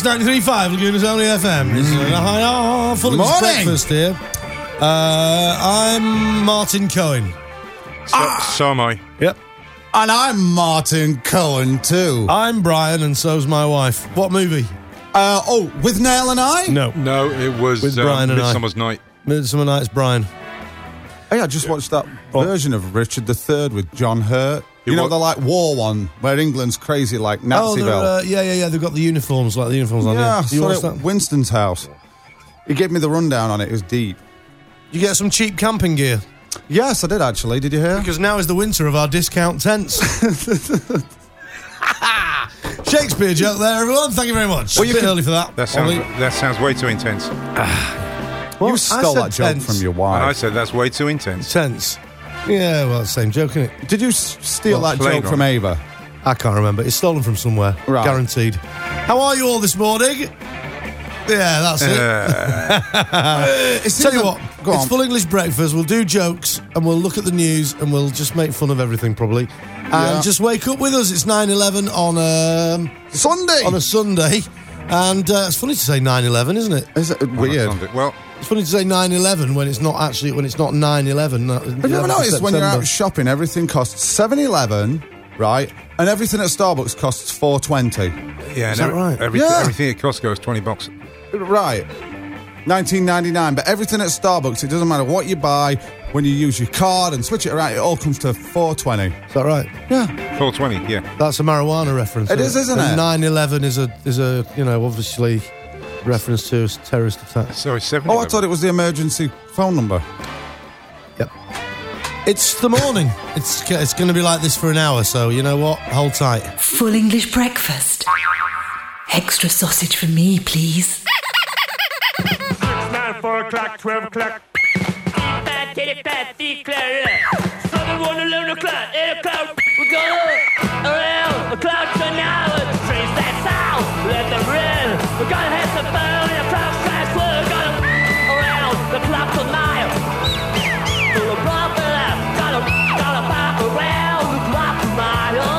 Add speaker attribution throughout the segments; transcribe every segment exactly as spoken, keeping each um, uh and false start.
Speaker 1: ninety-three point five, Laguna's only F M. It's mm. uh, full of breakfast here. Uh, I'm Martin Cohen.
Speaker 2: So, ah. so am I.
Speaker 1: Yep.
Speaker 3: And I'm Martin Cohen too.
Speaker 1: I'm Brian, and so's my wife. What movie?
Speaker 3: Uh, oh, with Nail and I?
Speaker 1: No.
Speaker 2: No, it was
Speaker 1: with
Speaker 2: uh,
Speaker 1: Brian and
Speaker 2: Midsummer's
Speaker 1: I.
Speaker 2: Night.
Speaker 1: Midsummer Night's Brian.
Speaker 3: Hey, I just watched that
Speaker 1: what?
Speaker 3: version of Richard the Third with John Hurt. You, you know, the like war one where England's crazy like Naziville.
Speaker 1: Oh, uh, yeah, yeah, yeah. They've got the uniforms, like the uniforms on.
Speaker 3: Yeah,
Speaker 1: Yeah,
Speaker 3: I saw it at Winston's house. He gave me the rundown on it. It was deep.
Speaker 1: You get some cheap camping gear.
Speaker 3: Yes, I did actually. Did you hear?
Speaker 1: Because now is the winter of our discount tents. Shakespeare joke there, everyone. Thank you very much.
Speaker 3: Well, you
Speaker 1: a bit
Speaker 3: can,
Speaker 1: early for that.
Speaker 2: That sounds, that sounds way too intense.
Speaker 3: Well, you stole that joke
Speaker 1: tense.
Speaker 3: from your wife.
Speaker 2: And I said that's way too intense.
Speaker 1: Tense. Yeah, well, it's the same joke, isn't it?
Speaker 3: Did you s- steal
Speaker 2: well,
Speaker 3: that joke
Speaker 2: on.
Speaker 3: from Ava?
Speaker 1: I can't remember. It's stolen from somewhere.
Speaker 3: Right.
Speaker 1: Guaranteed. How are you all this morning? Yeah, that's it.
Speaker 2: Uh,
Speaker 3: uh,
Speaker 1: Tell you what,
Speaker 3: Go
Speaker 1: it's
Speaker 3: on.
Speaker 1: full English breakfast. We'll do jokes and we'll look at the news and we'll just make fun of everything probably. And
Speaker 3: Yeah.
Speaker 1: just wake up with us. It's nine eleven on um,
Speaker 3: Sunday.
Speaker 1: on a Sunday. And uh, it's funny to say nine eleven, isn't it?
Speaker 3: Is it weird?
Speaker 2: well,
Speaker 1: It's funny to say nine eleven when it's not actually, when it's not nine eleven.
Speaker 3: Have you ever noticed when you're out shopping, everything costs seven eleven, right? And everything at Starbucks costs four twenty.
Speaker 2: yeah,
Speaker 1: Is
Speaker 2: and
Speaker 1: that
Speaker 2: every,
Speaker 1: right?
Speaker 2: every,
Speaker 3: Yeah.
Speaker 2: everything at Costco is twenty bucks.
Speaker 3: Right. nineteen ninety-nine, but everything at Starbucks, it doesn't matter what you buy, when you use your card and switch it around, it all comes to four twenty.
Speaker 1: Is that right?
Speaker 3: Yeah.
Speaker 2: four twenty, yeah.
Speaker 1: That's a marijuana reference.
Speaker 3: It is, isn't it?
Speaker 1: nine eleven is a, is a, you know, obviously reference to a terrorist attack.
Speaker 2: So it's seven.
Speaker 3: Oh, I thought it was the emergency phone number.
Speaker 1: Yep. It's the morning. it's it's going to be like this for an hour, so you know what? Hold tight.
Speaker 4: Full English breakfast. Extra sausage for me, please.
Speaker 5: Six, nine, four o'clock, twelve o'clock. Fat, titty, fat, feet, clear. Seven, one, eleven o'clock, eight o'clock. We go around the clock tonight. Trace that sound, let them ring. We're gonna have some fun in the clock strikes. We're gonna around the clock tonight. We're gonna gonna gonna pop around the clock tonight.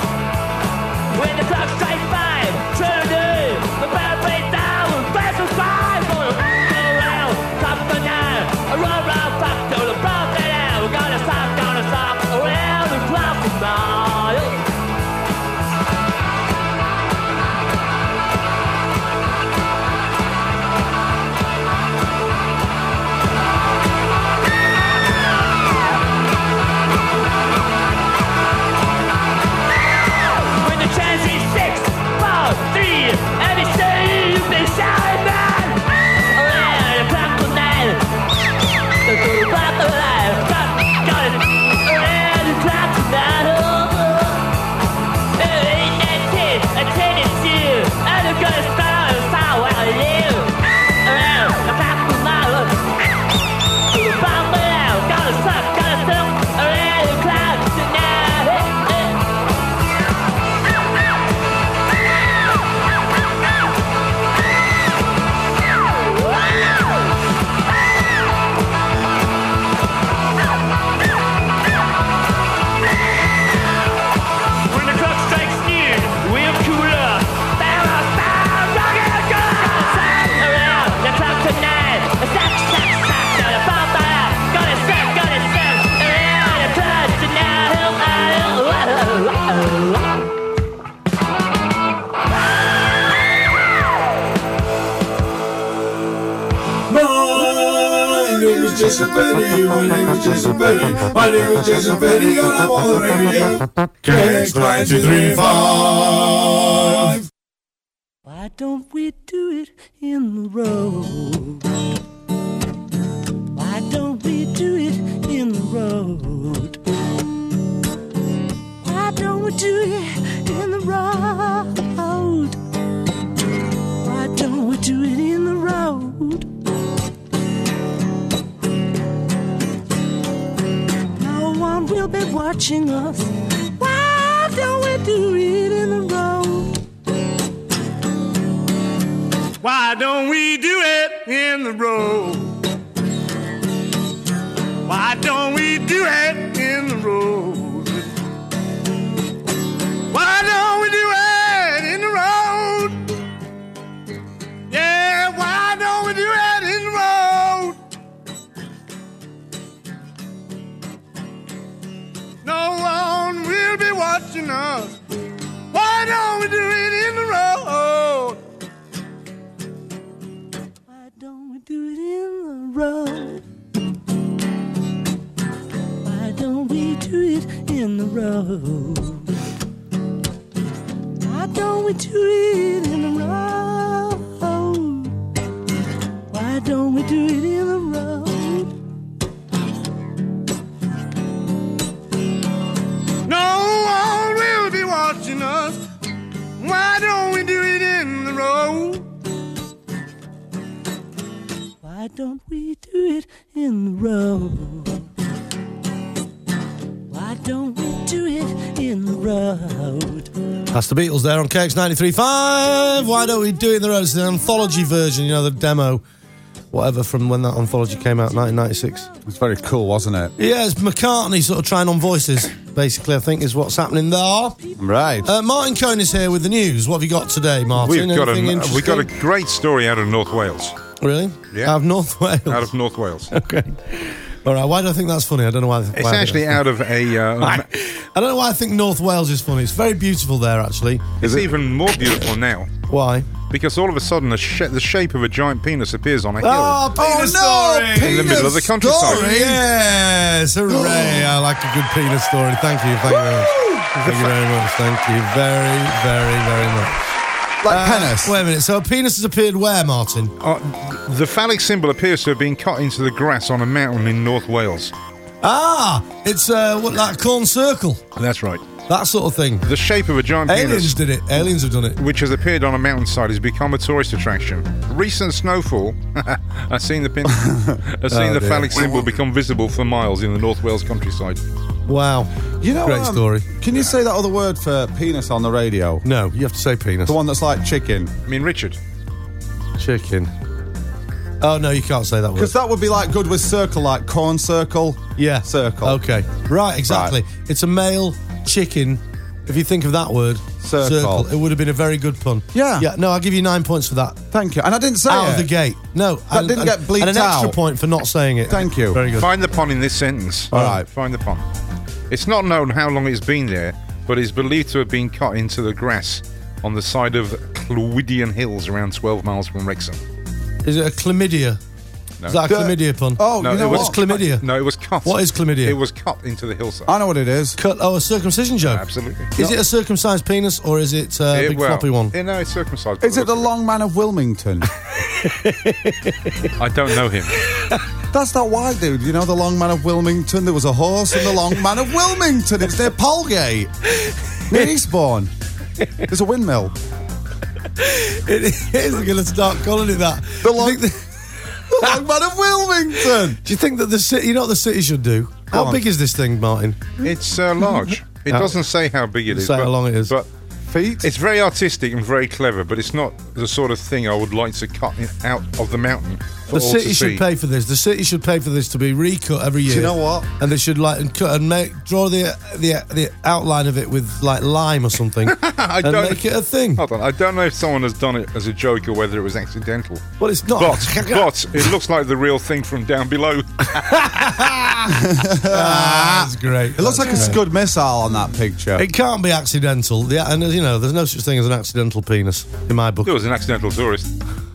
Speaker 5: When the clock strikes five, turn it. The bell breaks down, fast as five. Gonna go around, top of the night. I run around, pop to the block down. We're gonna stop, gonna stop around the clock tonight. When the chance is six, four, three, everything you've been shouting back. Around the clock tonight. The good about the life. Got, got it. Around the clock tonight. Oh, ain't that kid? I tell it to you. I'm gonna start on the side where I live. Around the clock tonight. The about the life. Gotta suck, gotta suck. Around the clock tonight. When the clock strikes near, we're cooler. Barrel style, rock and roll. Around the clock tonight. Suck, suck, suck. Gotta pop out. Gotta suck, gotta suck. Around the clock tonight.
Speaker 6: My name is Jason Petty, my name is Jason Petty, my name is Jason Petty, and I'm on the radio. K X ninety-three point five.
Speaker 7: Why don't we do it in the road? Why don't we do it in the road? Why don't we do it in the road? Why don't we do it in the road? No one will be watching us. Why don't we do it in the road?
Speaker 5: Why don't we do it in the road? Why don't we do it in the road? Why don't we do it in the road?
Speaker 8: will be watching us. Why don't we do it in the road?
Speaker 7: Why don't we do it in the road? Why don't we do it in the road? Why don't we do it in the road? Why don't we do it in the road?
Speaker 8: No one will be watching us. Why don't we do it in the road?
Speaker 7: Why don't we do it in the road? Why don't we do it in the road?
Speaker 1: That's the Beatles there on K X ninety-three point five. Why don't we do it in the road? It's an anthology version, you know, the demo, whatever, from when that anthology came out, nineteen ninety-six.
Speaker 3: It was very cool, wasn't it?
Speaker 1: Yeah, it's McCartney sort of trying on voices, basically, I think, is what's happening there.
Speaker 3: Right.
Speaker 1: Uh, Martin Cohn is here with the news. What have you got today, Martin?
Speaker 2: We've got,
Speaker 1: Anything
Speaker 2: a,
Speaker 1: interesting?
Speaker 2: we've got a great story out of North Wales.
Speaker 1: Really?
Speaker 2: Yeah.
Speaker 1: Out of North Wales?
Speaker 2: Out of North Wales.
Speaker 1: Okay. All right, why do I think that's funny? I don't know why. why
Speaker 2: It's
Speaker 1: I
Speaker 2: actually
Speaker 1: think
Speaker 2: out of a... Uh,
Speaker 1: I, I don't know why I think North Wales is funny. It's very beautiful there, actually.
Speaker 2: it's even more beautiful now.
Speaker 1: Why?
Speaker 2: Because all of a sudden, a sh- the shape of a giant penis appears on a hill.
Speaker 1: Oh, penis
Speaker 3: Oh, no,
Speaker 1: story!
Speaker 2: In the middle of the countryside.
Speaker 1: Story, yes, hooray! I like a good penis story. Thank you, thank you very much. Thank you very much. Thank you very, very, very much.
Speaker 3: Like
Speaker 1: Uh,
Speaker 3: penis.
Speaker 1: Wait a minute. So a penis has appeared where, Martin?
Speaker 2: Uh, the phallic symbol appears to have been cut into the grass on a mountain in North Wales.
Speaker 1: Ah, it's uh, what, like a corn circle,
Speaker 2: That's right.
Speaker 1: that sort of thing.
Speaker 2: The shape of a giant
Speaker 1: Aliens
Speaker 2: penis,
Speaker 1: did it. Aliens have done it.
Speaker 2: which has appeared on a mountainside, has become a tourist attraction. Recent snowfall has seen the pin- has seen
Speaker 1: Oh,
Speaker 2: the
Speaker 1: dear.
Speaker 2: phallic symbol become visible for miles in the North Wales countryside.
Speaker 1: Wow.
Speaker 3: You know,
Speaker 1: Great
Speaker 3: um,
Speaker 1: story.
Speaker 3: Can you say that other word for penis on the radio?
Speaker 1: No, you have to say penis.
Speaker 3: The one that's like chicken.
Speaker 2: I mean, Richard.
Speaker 1: Chicken. Oh no, you can't say that word.
Speaker 3: Because that would be like good with circle, like corn circle.
Speaker 1: Yeah.
Speaker 3: Circle.
Speaker 1: Okay. Right, exactly. It's a male chicken. If you think of that word,
Speaker 3: Circle.
Speaker 1: it would have been a very good pun.
Speaker 3: Yeah.
Speaker 1: Yeah, no, I'll give you nine points for that.
Speaker 3: Thank you. And I didn't say
Speaker 1: Out
Speaker 3: it.
Speaker 1: of the gate. No.
Speaker 3: That didn't get bleeped
Speaker 1: And an extra
Speaker 3: out.
Speaker 1: point for not saying it.
Speaker 3: Thank you.
Speaker 1: Very good.
Speaker 2: Find the pun in this sentence.
Speaker 3: All right.
Speaker 2: Find the pun. It's not known how long it's been there, but it's believed to have been cut into the grass on the side of Clwydian Hills, around twelve miles from Wrexham.
Speaker 1: Is it a chlamydia?
Speaker 2: No.
Speaker 1: Is that a
Speaker 3: The-
Speaker 1: chlamydia pun?
Speaker 3: Oh,
Speaker 2: No,
Speaker 3: you know
Speaker 2: it was
Speaker 1: What's
Speaker 3: what?
Speaker 1: chlamydia?
Speaker 2: No, it was cut.
Speaker 1: What is chlamydia?
Speaker 2: It was cut into the hillside.
Speaker 3: I know what it is.
Speaker 1: Cut. Oh, a circumcision joke.
Speaker 2: Absolutely.
Speaker 1: Is it a circumcised penis or is it uh, a
Speaker 2: It-
Speaker 1: big
Speaker 2: well,
Speaker 1: floppy one?
Speaker 2: Yeah, no, it's circumcised.
Speaker 3: Is it the long man of Wilmington?
Speaker 2: I don't know him.
Speaker 3: That's that white dude, you know, the long man of Wilmington. There was a horse in the long man of Wilmington. It's near Polgate, near Eastbourne. There's a windmill.
Speaker 1: It is. We're going to start calling it that.
Speaker 3: The
Speaker 1: Do you
Speaker 3: long,
Speaker 1: think
Speaker 3: the long man of Wilmington.
Speaker 1: Do you think that the city, you know what the city should do? How
Speaker 3: on.
Speaker 1: big is this thing, Martin?
Speaker 2: It's uh, large. It
Speaker 1: How-
Speaker 2: doesn't say how big it is.
Speaker 1: Say how
Speaker 2: but,
Speaker 1: long it is.
Speaker 2: But
Speaker 3: Feet.
Speaker 2: it's very artistic and very clever, but it's not the sort of thing I would like to cut it out of the mountain for
Speaker 1: The
Speaker 2: all
Speaker 1: city
Speaker 2: to
Speaker 1: should
Speaker 2: see.
Speaker 1: pay for this. The city should pay for this to be recut every year.
Speaker 3: Do you know what?
Speaker 1: And they should like and cut and make draw the the the outline of it with like lime or something,
Speaker 2: I
Speaker 1: and
Speaker 2: don't-
Speaker 1: make it a thing.
Speaker 2: Hold on, I don't know if someone has done it as a joke or whether it was accidental.
Speaker 1: Well, it's not.
Speaker 2: But, but it looks like the real thing from down below.
Speaker 1: That's great.
Speaker 3: It looks like a Scud missile on that picture.
Speaker 1: It can't be accidental. Yeah, and you know, there's no such thing as an accidental penis in my book.
Speaker 2: It was an accidental tourist.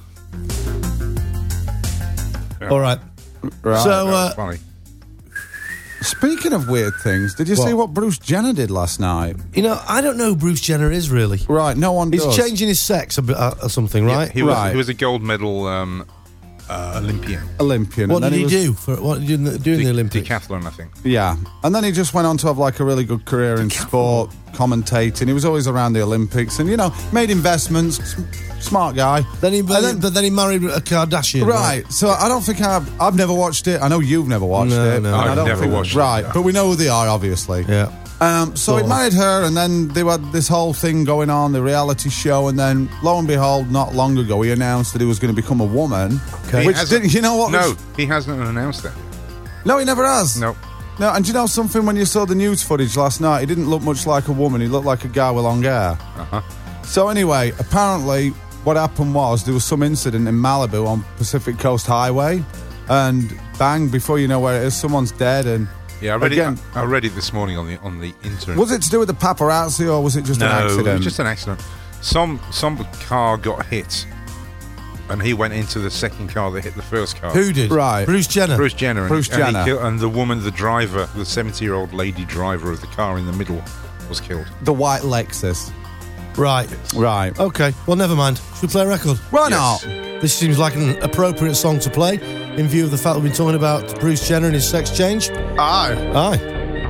Speaker 1: All right.
Speaker 3: Right.
Speaker 1: So,
Speaker 2: That was
Speaker 1: uh,
Speaker 2: funny.
Speaker 3: Speaking of weird things, did you see
Speaker 1: What?
Speaker 3: what Bruce Jenner did last night?
Speaker 1: you know, I don't know who Bruce Jenner is really.
Speaker 3: Right, no one
Speaker 1: He's
Speaker 3: does.
Speaker 1: changing his sex a bit uh, or something, right?
Speaker 2: He was,
Speaker 3: Right.
Speaker 2: he was a gold medal um, uh, Olympian.
Speaker 3: Olympian.
Speaker 1: What
Speaker 3: and
Speaker 1: did
Speaker 3: then
Speaker 1: he,
Speaker 3: was-
Speaker 1: do for what did he do do in the Olympics?
Speaker 2: Decathlon, I think.
Speaker 3: Yeah, and then he just went on to have like a really good career in sport, commentating. He was always around the Olympics, and you know, made investments. s- Smart guy.
Speaker 1: Then he,
Speaker 3: And then-
Speaker 1: but then he married a Kardashian.
Speaker 3: Right, so I don't think I've I've never watched it. I know you've never watched
Speaker 1: No,
Speaker 3: it.
Speaker 1: no.
Speaker 3: and I
Speaker 2: I've
Speaker 3: don't
Speaker 2: never
Speaker 3: think-
Speaker 2: watched it,
Speaker 3: Right,
Speaker 2: no.
Speaker 3: but we know who they are, obviously.
Speaker 1: Yeah.
Speaker 3: Um, so
Speaker 1: Go
Speaker 3: he
Speaker 1: on.
Speaker 3: married her, and then they had this whole thing going on, the reality show, and then lo and behold, not long ago, he announced that he was going to become a woman.
Speaker 1: Okay.
Speaker 2: He
Speaker 3: Which
Speaker 2: hasn't-
Speaker 3: didn't, you know what?
Speaker 2: No,
Speaker 3: was-
Speaker 2: he hasn't announced it.
Speaker 3: no, he never has.
Speaker 2: No.
Speaker 3: No, and do you know something? When you saw the news footage last night, he didn't look much like a woman. He looked like a guy with long hair.
Speaker 2: Uh-huh.
Speaker 3: So anyway, apparently, what happened was there was some incident in Malibu on Pacific Coast Highway, and bang! Before you know where it is, someone's dead, and
Speaker 2: Yeah, I read
Speaker 3: Again-
Speaker 2: it. I read it this morning on the on the internet.
Speaker 3: Was it to do with the paparazzi or was it just
Speaker 2: no,
Speaker 3: an accident?
Speaker 2: it was just an accident. Some some car got hit, and he went into the second car that hit the first car.
Speaker 1: Who did?
Speaker 3: Right.
Speaker 1: Bruce Jenner.
Speaker 2: Bruce Jenner. And,
Speaker 3: Bruce
Speaker 2: and, he
Speaker 3: Jenner.
Speaker 2: killed- and the woman, the driver, the seventy-year-old lady driver of the car in the middle, was killed.
Speaker 3: The white Lexus.
Speaker 1: Right.
Speaker 3: Right.
Speaker 1: Okay. Well, never mind. Should we play a record?
Speaker 3: Why
Speaker 2: Yes.
Speaker 3: not?
Speaker 1: This seems like an appropriate song to play in view of the fact we've been talking about Bruce Jenner and his sex change.
Speaker 3: Aye.
Speaker 1: Aye.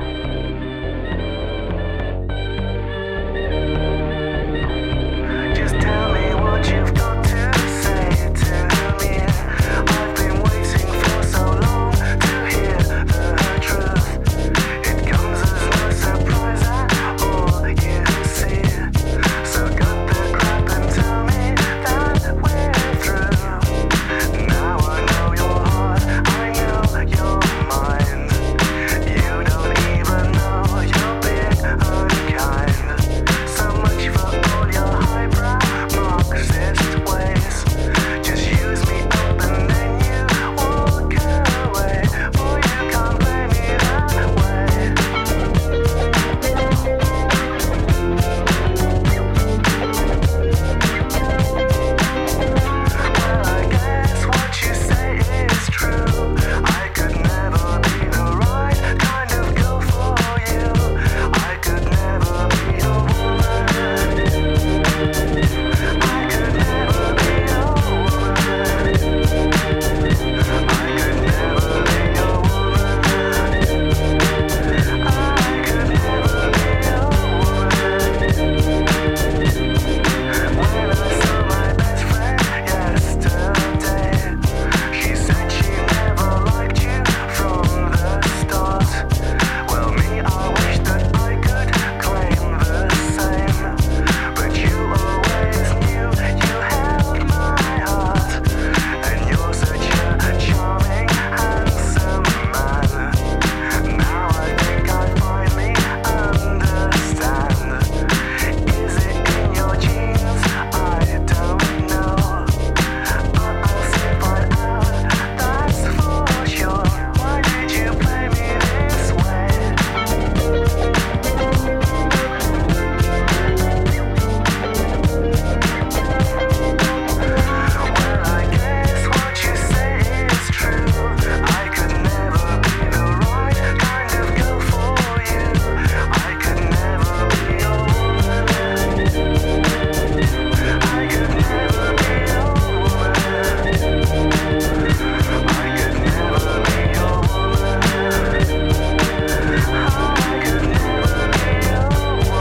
Speaker 9: Just tell me what you've got to say to me. I've been waiting for so long to hear the truth. It comes as no surprise at all, you see. So cut the crap and tell me that we're through. Now I know your heart, I know your mind. You don't even know you're being unkind. So much for all your highbrow Marxist ways. Just use me up and then you walk away. Boy, you can't play me that way. Well, I guess what you say is true. I could never be the right kind of girl for you. I could never be your woman. I could never be your woman. I could never be your woman. I could never be your woman. When I saw my best friend yesterday, she said she never liked you from the start. Well, me, I wish that I could claim the same. But you always knew you held my heart. And you're such a charming, handsome man. Now I think I finally understand. Is it in your genes? I don't know. But I'll soon find out, that's for sure. Why did you play me this way? Well, I guess what you say is true. I could never be the right kind of girl for you. I could never be your woman. I could never be your woman. I could never be your woman. I could never be your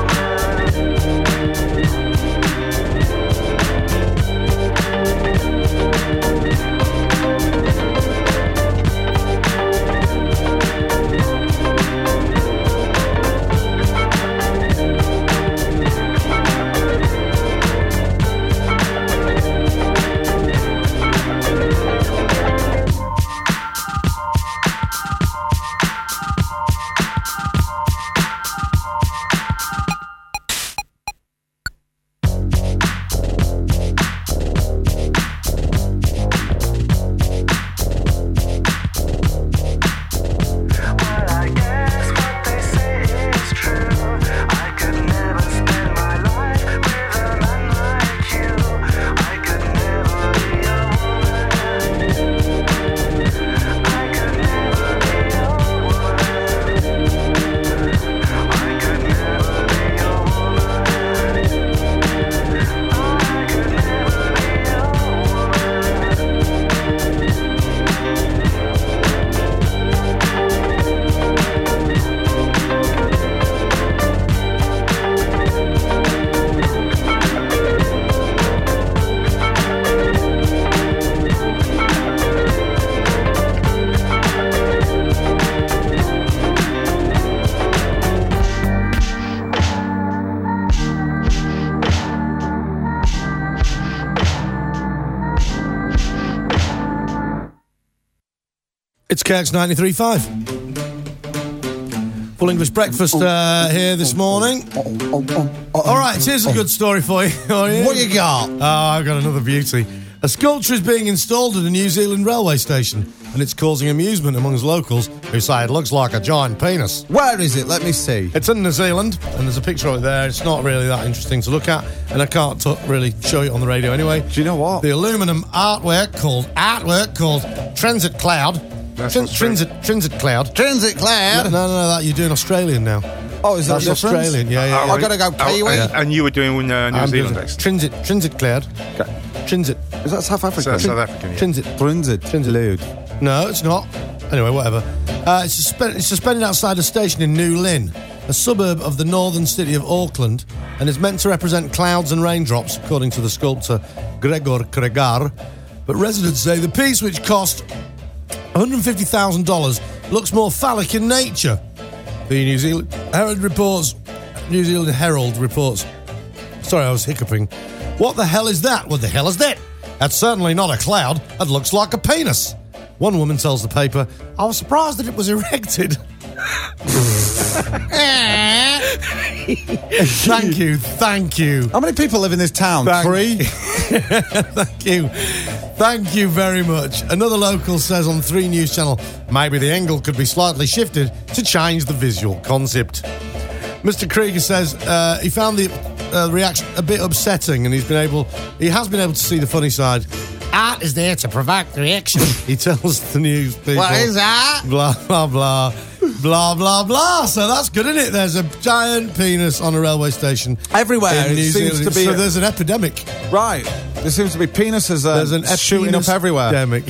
Speaker 9: Well, I guess what they say is true. I could never spend my life with a man like you. I could never be your woman. I could never be your woman. I could never be your woman. I could never be your
Speaker 1: It's K X ninety-three point five. Full English breakfast uh, here this morning. All right, here's a good story for you. Oh, yeah.
Speaker 3: What you got?
Speaker 1: Oh, I've got another beauty. A sculpture is being installed at a New Zealand railway station, and it's causing amusement amongst locals who say it looks like a giant penis.
Speaker 3: Where is it? Let me see.
Speaker 1: It's in New Zealand, and there's a picture of it there. It's not really that interesting to look at, and I can't t- really show it on the radio anyway.
Speaker 3: Do you know what?
Speaker 1: The aluminum artwork called artwork called Transit Cloud.
Speaker 2: That's
Speaker 1: Trin-
Speaker 2: Australian.
Speaker 1: Transit Transit Cloud.
Speaker 3: Transit Cloud.
Speaker 1: No, no, no, that you're doing Australian now.
Speaker 3: Oh, is that
Speaker 1: That's
Speaker 3: different?
Speaker 1: Australian. Yeah, yeah.
Speaker 2: Oh,
Speaker 1: yeah.
Speaker 3: I gotta go Kiwi.
Speaker 2: and, and you were doing uh, New
Speaker 1: I'm
Speaker 2: Zealand
Speaker 1: doing
Speaker 2: next.
Speaker 1: Transit Transit Cloud. Transit.
Speaker 3: Is that South Africa?
Speaker 2: So, South African, yeah.
Speaker 1: Transit.
Speaker 3: Transit.
Speaker 1: Transit.
Speaker 3: Loud.
Speaker 1: No, it's not. Anyway, whatever. Uh, it's, suspe- it's suspended outside a station in New Lynn, a suburb of the northern city of Auckland, and is meant to represent clouds and raindrops, according to the sculptor Gregor Kregar. But residents say the piece, which cost one hundred fifty thousand dollars, looks more phallic in nature. The New Zealand Herald reports. New Zealand Herald reports. Sorry, I was hiccuping. What the hell is that? What the hell is that? That's certainly not a cloud. That looks like a penis. One woman tells the paper, I was surprised that it was erected. Thank you, thank you.
Speaker 3: How many people live in this town?
Speaker 1: Thank-
Speaker 3: Three?
Speaker 1: Thank you. Thank you very much. Another local says on three News Channel, maybe the angle could be slightly shifted to change the visual concept. Mister Krieger says uh, he found the uh, reaction a bit upsetting, and he's been able, he has been able to see the funny side. Art is there to provoke reaction, he tells the news people.
Speaker 3: What is that?
Speaker 1: Blah, blah, blah. Blah, blah, blah. So that's good, isn't it? There's a giant penis on a railway station.
Speaker 3: Everywhere.
Speaker 1: in
Speaker 3: It
Speaker 1: New
Speaker 3: seems
Speaker 1: Zealand.
Speaker 3: to be.
Speaker 1: So there's an epidemic.
Speaker 3: Right. There seems to be penises uh,
Speaker 1: There's an
Speaker 3: shooting up
Speaker 1: penis
Speaker 3: everywhere.
Speaker 1: Epidemic.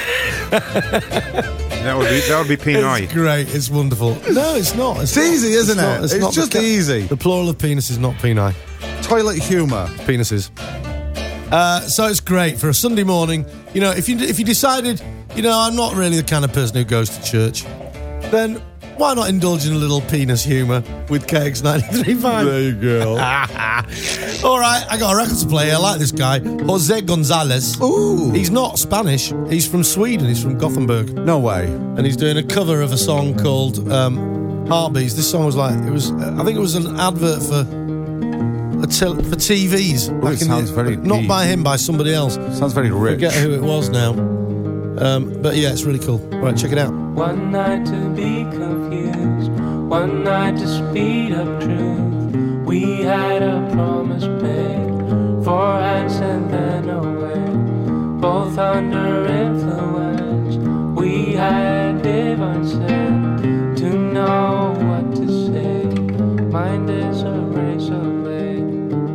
Speaker 2: That would be that would be penile.
Speaker 1: It's great. It's wonderful. No, it's not. It's,
Speaker 3: It's easy, isn't
Speaker 1: not-
Speaker 3: it?
Speaker 1: It's,
Speaker 3: It's
Speaker 1: not
Speaker 3: just
Speaker 1: the ca-
Speaker 3: easy.
Speaker 1: The plural of penis is not peni.
Speaker 3: Toilet humour.
Speaker 1: Penises. Uh, so it's great for a Sunday morning. You know, if you if you decided, you know, I'm not really the kind of person who goes to church, then why not indulge in a little penis humour with K X ninety-three point five?
Speaker 3: There you go.
Speaker 1: All right, I got a record to play. I like this guy, Jose Gonzalez.
Speaker 3: Ooh.
Speaker 1: He's not Spanish. He's from Sweden. He's from Gothenburg.
Speaker 3: No way.
Speaker 1: And he's doing a cover of a song called um, Heartbeats. This song was like, it was, uh, I think it was an advert for a tel- for T Vs.
Speaker 3: Ooh,
Speaker 1: back
Speaker 3: it
Speaker 1: in
Speaker 3: sounds
Speaker 1: the,
Speaker 3: very
Speaker 1: Not
Speaker 3: deep.
Speaker 1: by him, by somebody else.
Speaker 3: Sounds very rich.
Speaker 1: Forget who it was now. Um, but yeah, it's really cool. Right, check it out.
Speaker 10: One night to be confused, one night to speed up truth. We had a promise made, four hands and then away. Both under influence, we had divine sense to know what to say. Mind is a razor blade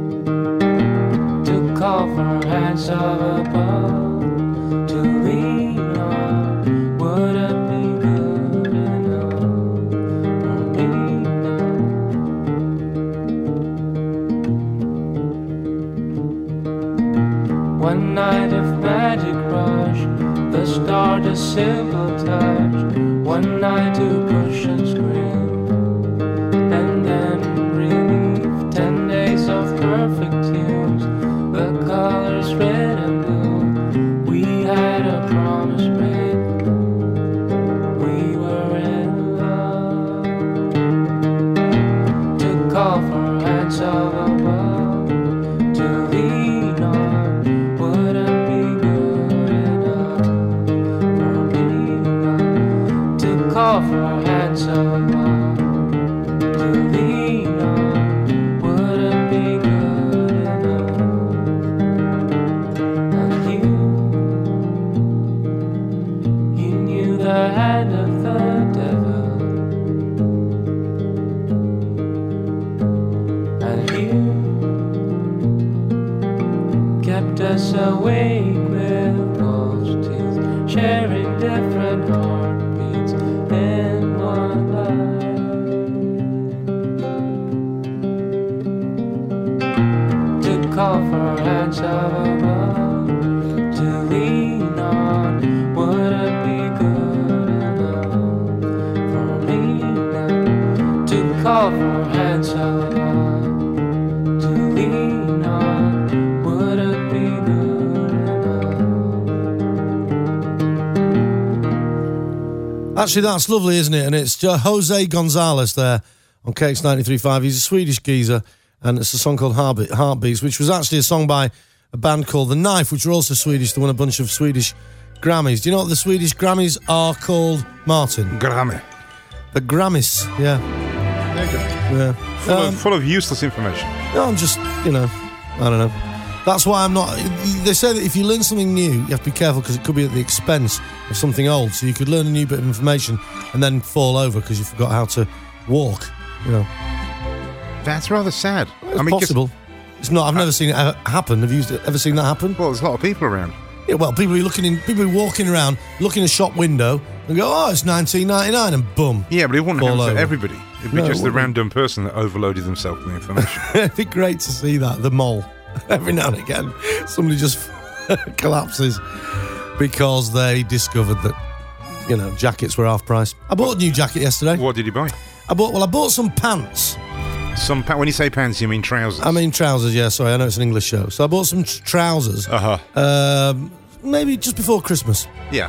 Speaker 10: to call for hands of above, to lean on. Would it be good enough for me now? One night of magic rush, the start a simple touch. One night to push and scream, and then relief. Ten days of perfect tunes, the colors red and blue. We had a promise made, we were in love. To call for hands of above, to lean on. Would it be good enough for me now? To call for hands of above, to lean on. Would it be good enough? And you, you knew the hand of the devil, and you kept us awake with false teeth, sharing different heartbeats in one life. To call for hands of above, to lean on. Would it be good enough for me now? To call for hands of above, to lean on. Would it be good enough?
Speaker 1: Actually, that's lovely, isn't it? And it's uh, Jose Gonzalez there on K X ninety-three point five. He's a Swedish geezer, and it's a song called Heartbe- Heartbeats, which was actually a song by a band called The Knife, which are also Swedish. They won a bunch of Swedish Grammys. Do you know what the Swedish Grammys are called, Martin?
Speaker 2: Grammy.
Speaker 1: The Grammys, yeah.
Speaker 2: There you go.
Speaker 1: Yeah.
Speaker 2: Full,
Speaker 1: Um,
Speaker 2: of, full of useless information.
Speaker 1: No, I'm just, you know, I don't know. That's why I'm not... They say that if you learn something new, you have to be careful because it could be at the expense of something old. So you could learn a new bit of information and then fall over because you forgot how to walk, you know.
Speaker 2: That's rather sad.
Speaker 1: It's
Speaker 2: I mean, 'cause-
Speaker 1: possible. It's not. I've never seen it ever happen. Have you ever seen that happen?
Speaker 2: Well, there's a lot of people around.
Speaker 1: Yeah, well, people are looking in, people are walking around, looking in a shop window and go, oh, it's nineteen ninety-nine, and boom.
Speaker 2: Yeah, but it wouldn't
Speaker 1: Fall
Speaker 2: happen
Speaker 1: over.
Speaker 2: to everybody. It'd be
Speaker 1: No, it
Speaker 2: just the
Speaker 1: wouldn't.
Speaker 2: random person that overloaded themselves with the information.
Speaker 1: It'd be great to see that, the mall. Every now and again, somebody just collapses because they discovered that, you know, jackets were half price. I bought a new jacket yesterday.
Speaker 2: What did you buy?
Speaker 1: I bought, well, I bought some pants.
Speaker 2: Some pa- when you say pants, you mean trousers?
Speaker 1: I mean trousers, yeah, sorry, I know it's an English show. So I bought some tr- trousers,
Speaker 2: Uh-huh.
Speaker 1: um, maybe just before Christmas.
Speaker 2: Yeah.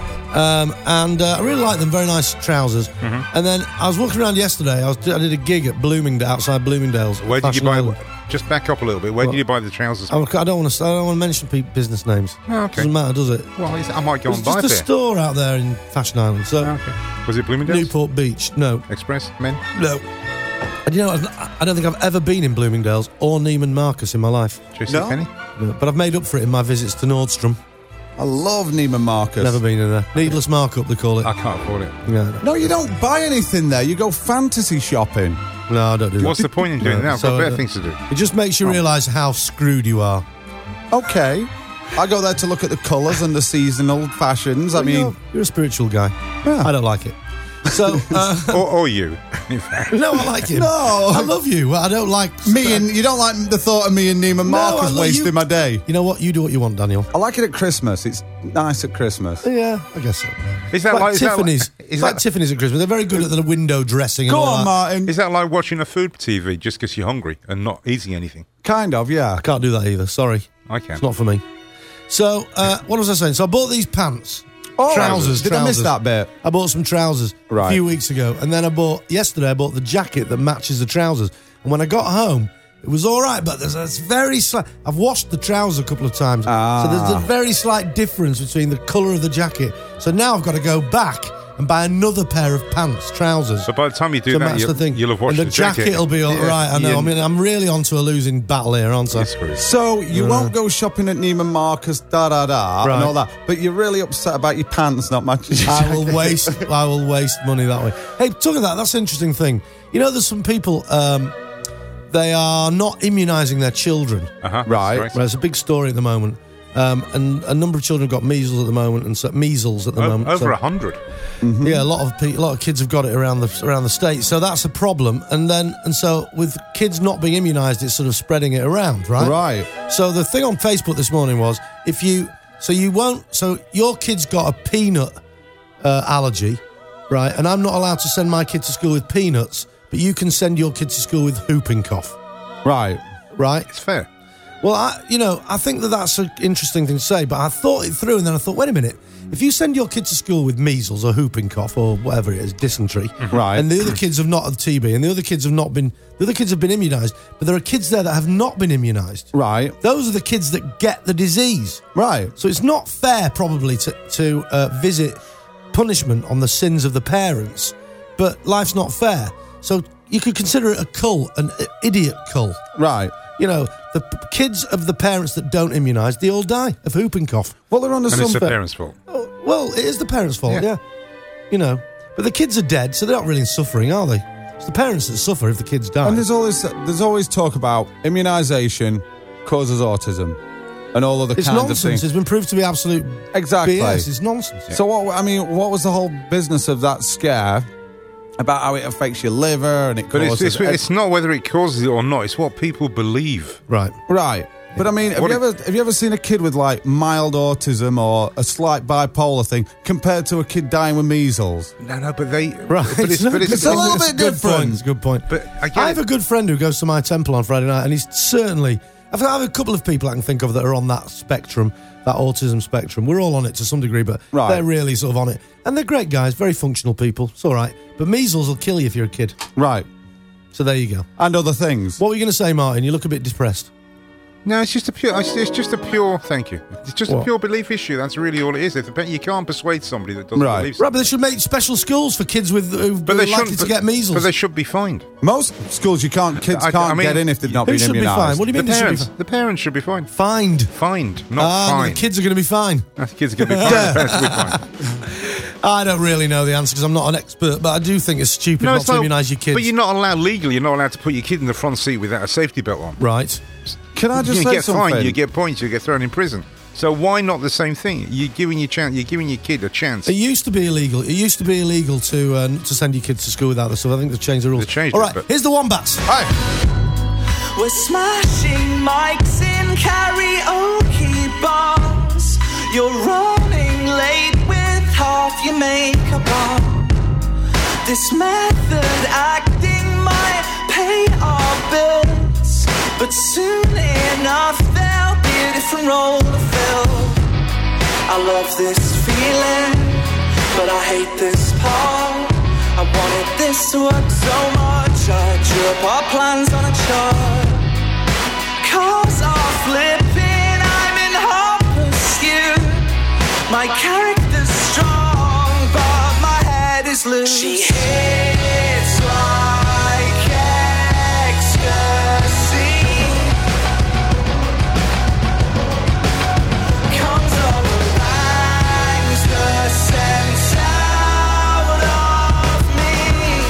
Speaker 1: Um, and uh, I really like them, very nice trousers.
Speaker 2: Mm-hmm.
Speaker 1: And then I was walking around yesterday, I, was, I did a gig at Bloomingdale, outside Bloomingdale's.
Speaker 2: Where did you
Speaker 1: Fashion
Speaker 2: buy...
Speaker 1: Island.
Speaker 2: Just back up a little bit. Where
Speaker 1: What?
Speaker 2: did you buy the trousers?
Speaker 1: I I don't want to. I don't want to mention pe- business names.
Speaker 2: Oh, okay.
Speaker 1: Doesn't matter, does it?
Speaker 2: Well, I might go
Speaker 1: It's
Speaker 2: and buy
Speaker 1: just a
Speaker 2: there.
Speaker 1: store out there in Fashion Island. So
Speaker 2: Okay. Was it Bloomingdale's?
Speaker 1: Newport Beach. No,
Speaker 2: Express? Men?
Speaker 1: no. And you know, I I don't think I've ever been in Bloomingdale's or Neiman Marcus in my life.
Speaker 2: J C
Speaker 3: No?
Speaker 2: Penney?
Speaker 1: No, but I've made up for it in my visits to Nordstrom.
Speaker 3: I love Neiman Marcus.
Speaker 1: Never been in there. Needless markup, they call it.
Speaker 2: I can't afford it.
Speaker 1: Yeah, no.
Speaker 3: No, you don't buy anything there. You go fantasy shopping.
Speaker 1: No, I don't do that.
Speaker 2: What's the point in doing
Speaker 1: No,
Speaker 2: that? I've
Speaker 1: so,
Speaker 2: got better
Speaker 1: uh,
Speaker 2: things to do.
Speaker 1: It just makes you realise how screwed you are.
Speaker 3: Okay. I go there to look at the colours and the seasonal fashions. I
Speaker 1: Well,
Speaker 3: mean,
Speaker 1: you're, you're a spiritual guy.
Speaker 3: Yeah.
Speaker 1: I don't like it. So, uh,
Speaker 2: or, or you, in fact.
Speaker 1: no, I like him.
Speaker 3: No.
Speaker 1: I love you. Well, I don't like
Speaker 3: me and you don't like the thought of me and Neiman
Speaker 1: No, I
Speaker 3: Marcus
Speaker 1: love
Speaker 3: wasting
Speaker 1: you.
Speaker 3: my day.
Speaker 1: You know what? You do what you want, Daniel.
Speaker 3: I like it at Christmas. It's nice at Christmas.
Speaker 1: Yeah, I guess so.
Speaker 2: Is that
Speaker 1: Like,
Speaker 2: like... is that like-
Speaker 1: Tiffany's.
Speaker 2: Is
Speaker 1: It's like
Speaker 2: that,
Speaker 1: Tiffany's at Christmas. They're very good at the window dressing. And
Speaker 3: Go
Speaker 1: all
Speaker 3: on,
Speaker 1: that.
Speaker 3: Martin.
Speaker 2: is that like watching a food T V just because you're hungry and not eating anything?
Speaker 3: Kind of, yeah.
Speaker 1: I can't do that either. Sorry,
Speaker 2: I can.
Speaker 1: it's not for me. So, uh, what was I saying? So I bought these pants.
Speaker 3: Oh,
Speaker 1: trousers.
Speaker 3: Did I miss
Speaker 1: trousers.
Speaker 3: that bit?
Speaker 1: I bought some trousers a
Speaker 3: Right.
Speaker 1: few weeks ago, and then I bought yesterday. I bought the jacket that matches the trousers. And when I got home, it was all right, but there's a very slight. I've washed the trousers a couple of times,
Speaker 3: Ah.
Speaker 1: so there's a very slight difference between the colour of the jacket. So now I've got to go back and buy another pair of pants, trousers.
Speaker 2: So by the time you do
Speaker 1: to
Speaker 2: that,
Speaker 1: match
Speaker 2: you,
Speaker 1: the thing.
Speaker 2: you'll have watched
Speaker 1: and the,
Speaker 2: the jacket.
Speaker 1: jacket will be all
Speaker 2: Yeah,
Speaker 1: right. I know.
Speaker 2: yeah.
Speaker 1: I mean, I'm really onto a losing battle here, aren't I?
Speaker 2: It's screwed.
Speaker 3: So you won't go shopping at Neiman Marcus, da da da,
Speaker 1: Right.
Speaker 3: and all that, but you're really upset about your pants not matching your
Speaker 1: I will
Speaker 3: jacket.
Speaker 1: waste. I will waste money that way. Hey, talking of that, that's an interesting thing. You know, there's some people. Um, they are not immunising their children.
Speaker 2: Uh-huh.
Speaker 3: Right.
Speaker 2: Right.
Speaker 1: Right, it's a big story at the moment, um, and a number of children have got measles at the moment, and so, measles at the
Speaker 2: O-
Speaker 1: moment.
Speaker 2: over
Speaker 1: so-
Speaker 2: a hundred.
Speaker 1: Yeah, a lot of pe- a lot of kids have got it around the around the state, so that's a problem. And then and so with kids not being immunised, it's sort of spreading it around, right?
Speaker 3: Right.
Speaker 1: So the thing on Facebook this morning was if you so you won't so your kid's got a peanut uh, allergy, right? And I'm not allowed to send my kid to school with peanuts, but you can send your kid to school with whooping cough,
Speaker 3: Right.
Speaker 1: right?
Speaker 2: It's fair.
Speaker 1: Well, I, you know, I think that that's an interesting thing to say, but I thought it through and then I thought, wait a minute. If you send your kid to school with measles or whooping cough or whatever it is, dysentery,
Speaker 3: Right.
Speaker 1: and the other kids have not had T B and the other kids have not been, the other kids have been immunised, but there are kids there that have not been immunised.
Speaker 3: Right.
Speaker 1: Those are the kids that get the disease.
Speaker 3: Right.
Speaker 1: So it's not fair, probably, to, to uh, visit punishment on the sins of the parents, but life's not fair. So you could consider it a cull, an i- idiot cull.
Speaker 3: Right.
Speaker 1: You know, the p- kids of the parents that don't immunise, they all die of whooping cough.
Speaker 3: Well, they're under
Speaker 2: And
Speaker 3: some.
Speaker 2: it's the
Speaker 1: fair-
Speaker 2: parents' fault.
Speaker 1: Oh, well, it is the parents' fault, yeah.
Speaker 2: Yeah.
Speaker 1: You know, but the kids are dead, so they're not really suffering, are they? It's the parents that suffer if the kids die.
Speaker 3: And there's always there's always talk about immunisation causes autism and all other
Speaker 1: it's
Speaker 3: kinds
Speaker 1: nonsense.
Speaker 3: of things.
Speaker 1: It's been proved to be absolute
Speaker 3: Exactly.
Speaker 1: B S. It's nonsense.
Speaker 3: So what? I mean, what was the whole business of that scare about how it affects your liver and it
Speaker 2: But it's,
Speaker 3: causes?
Speaker 2: it's, it's not whether it causes it or not. It's what people believe.
Speaker 1: Right.
Speaker 3: right. But I mean, have
Speaker 2: What
Speaker 3: you
Speaker 2: it-
Speaker 3: ever have you ever seen a kid with like mild autism or a slight bipolar thing compared to a kid dying with measles?
Speaker 2: No, no, but they...
Speaker 1: Right.
Speaker 2: But it's, but it's,
Speaker 3: It's a little
Speaker 1: It's
Speaker 3: bit
Speaker 1: good
Speaker 3: different.
Speaker 1: Point. It's a good point.
Speaker 2: But I get
Speaker 1: I have
Speaker 2: it.
Speaker 1: a good friend who goes to my temple on Friday night, and he's certainly. I've- I have a couple of people I can think of that are on that spectrum, that autism spectrum. We're all on it to some degree, but
Speaker 3: Right.
Speaker 1: they're really sort of on it. And they're great guys, very functional people. It's all right. But measles will kill you if you're a kid.
Speaker 3: Right.
Speaker 1: So there you go.
Speaker 3: And other things.
Speaker 1: What were you going to say, Martin? You look a bit depressed.
Speaker 2: No, it's just a pure. It's, it's just a pure. Thank you. It's just
Speaker 1: What?
Speaker 2: a pure belief issue. That's really all it is. If the, you can't persuade somebody that doesn't
Speaker 3: Right.
Speaker 2: believe.
Speaker 1: Right, but they should make special schools for kids with who
Speaker 2: But
Speaker 1: are
Speaker 2: they
Speaker 1: likely
Speaker 2: shouldn't.
Speaker 1: to get measles.
Speaker 2: But they should be fined.
Speaker 3: Most schools, you can't. Kids
Speaker 2: I-
Speaker 3: can't
Speaker 2: I mean,
Speaker 3: get in if they've not
Speaker 1: who
Speaker 3: been
Speaker 1: should be
Speaker 3: immunised.
Speaker 1: fined? What do you
Speaker 2: The
Speaker 1: mean they should be
Speaker 2: parents.
Speaker 1: fined?
Speaker 2: The parents should be fined.
Speaker 1: Fined.
Speaker 2: Fined, not
Speaker 1: Ah, no, the
Speaker 2: fined.
Speaker 1: kids are going to be fine.
Speaker 2: The kids are going to be fined. The parents will be fined.
Speaker 1: I don't really know the answer because I'm not an expert, but I do think it's stupid not
Speaker 2: it's
Speaker 1: to immunise your kids.
Speaker 2: But you're not allowed legally. You're not allowed to put your kid in the front seat without a safety belt on.
Speaker 1: Right.
Speaker 3: Can I just
Speaker 2: you
Speaker 3: say
Speaker 2: get
Speaker 3: something?
Speaker 2: fined. You get points. You get thrown in prison. So why not the same thing? You're giving your chance. You're giving your kid a chance.
Speaker 1: It used to be illegal. It used to be illegal to uh, to send your kids to school without this stuff. I think they've changed the rules.
Speaker 2: They changed
Speaker 1: All
Speaker 2: it,
Speaker 1: right,
Speaker 2: but-
Speaker 1: here's the Wombats.
Speaker 3: Hey.
Speaker 7: We're smashing mics in karaoke bars. You're running late with half your makeup on. This method acting might pay our bills, but soon enough there'll be a different role to fill. I love this feeling, but I hate this part. I wanted this to work so much, I drew up our plans on a chart. Cars are flipping, I'm in hot pursuit. My character's strong, but my head is loose. She hits like ecstasy. Comes up and bangs the sense out of me.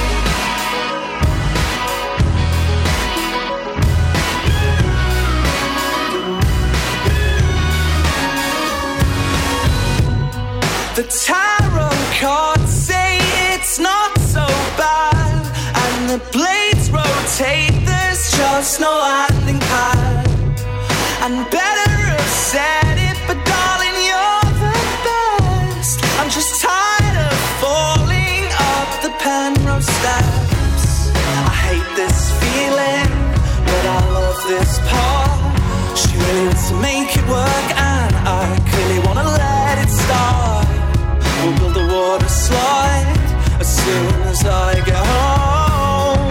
Speaker 7: The tarot cards say it's not so bad, and the blades rotate, there's just no landing pad. And better have said it, but darling, you're the best. I'm just tired of falling up the Penrose steps. I hate this feeling, but I love this part. She really wants to make it work, and I clearly want to let it start. We'll build a water slide as soon as I get home.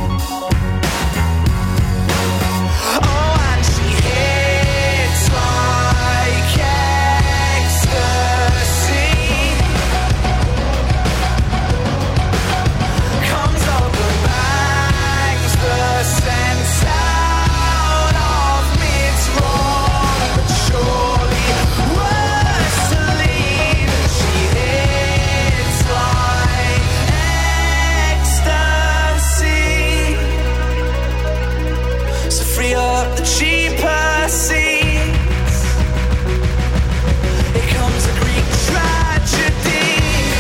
Speaker 7: Oh, and she hits like ecstasy. Comes up and bangs the sense out of me. It's wrong, but surely worse to leave. She hits like ecstasy. So free up the cheaper seats. Here comes a Greek tragedy.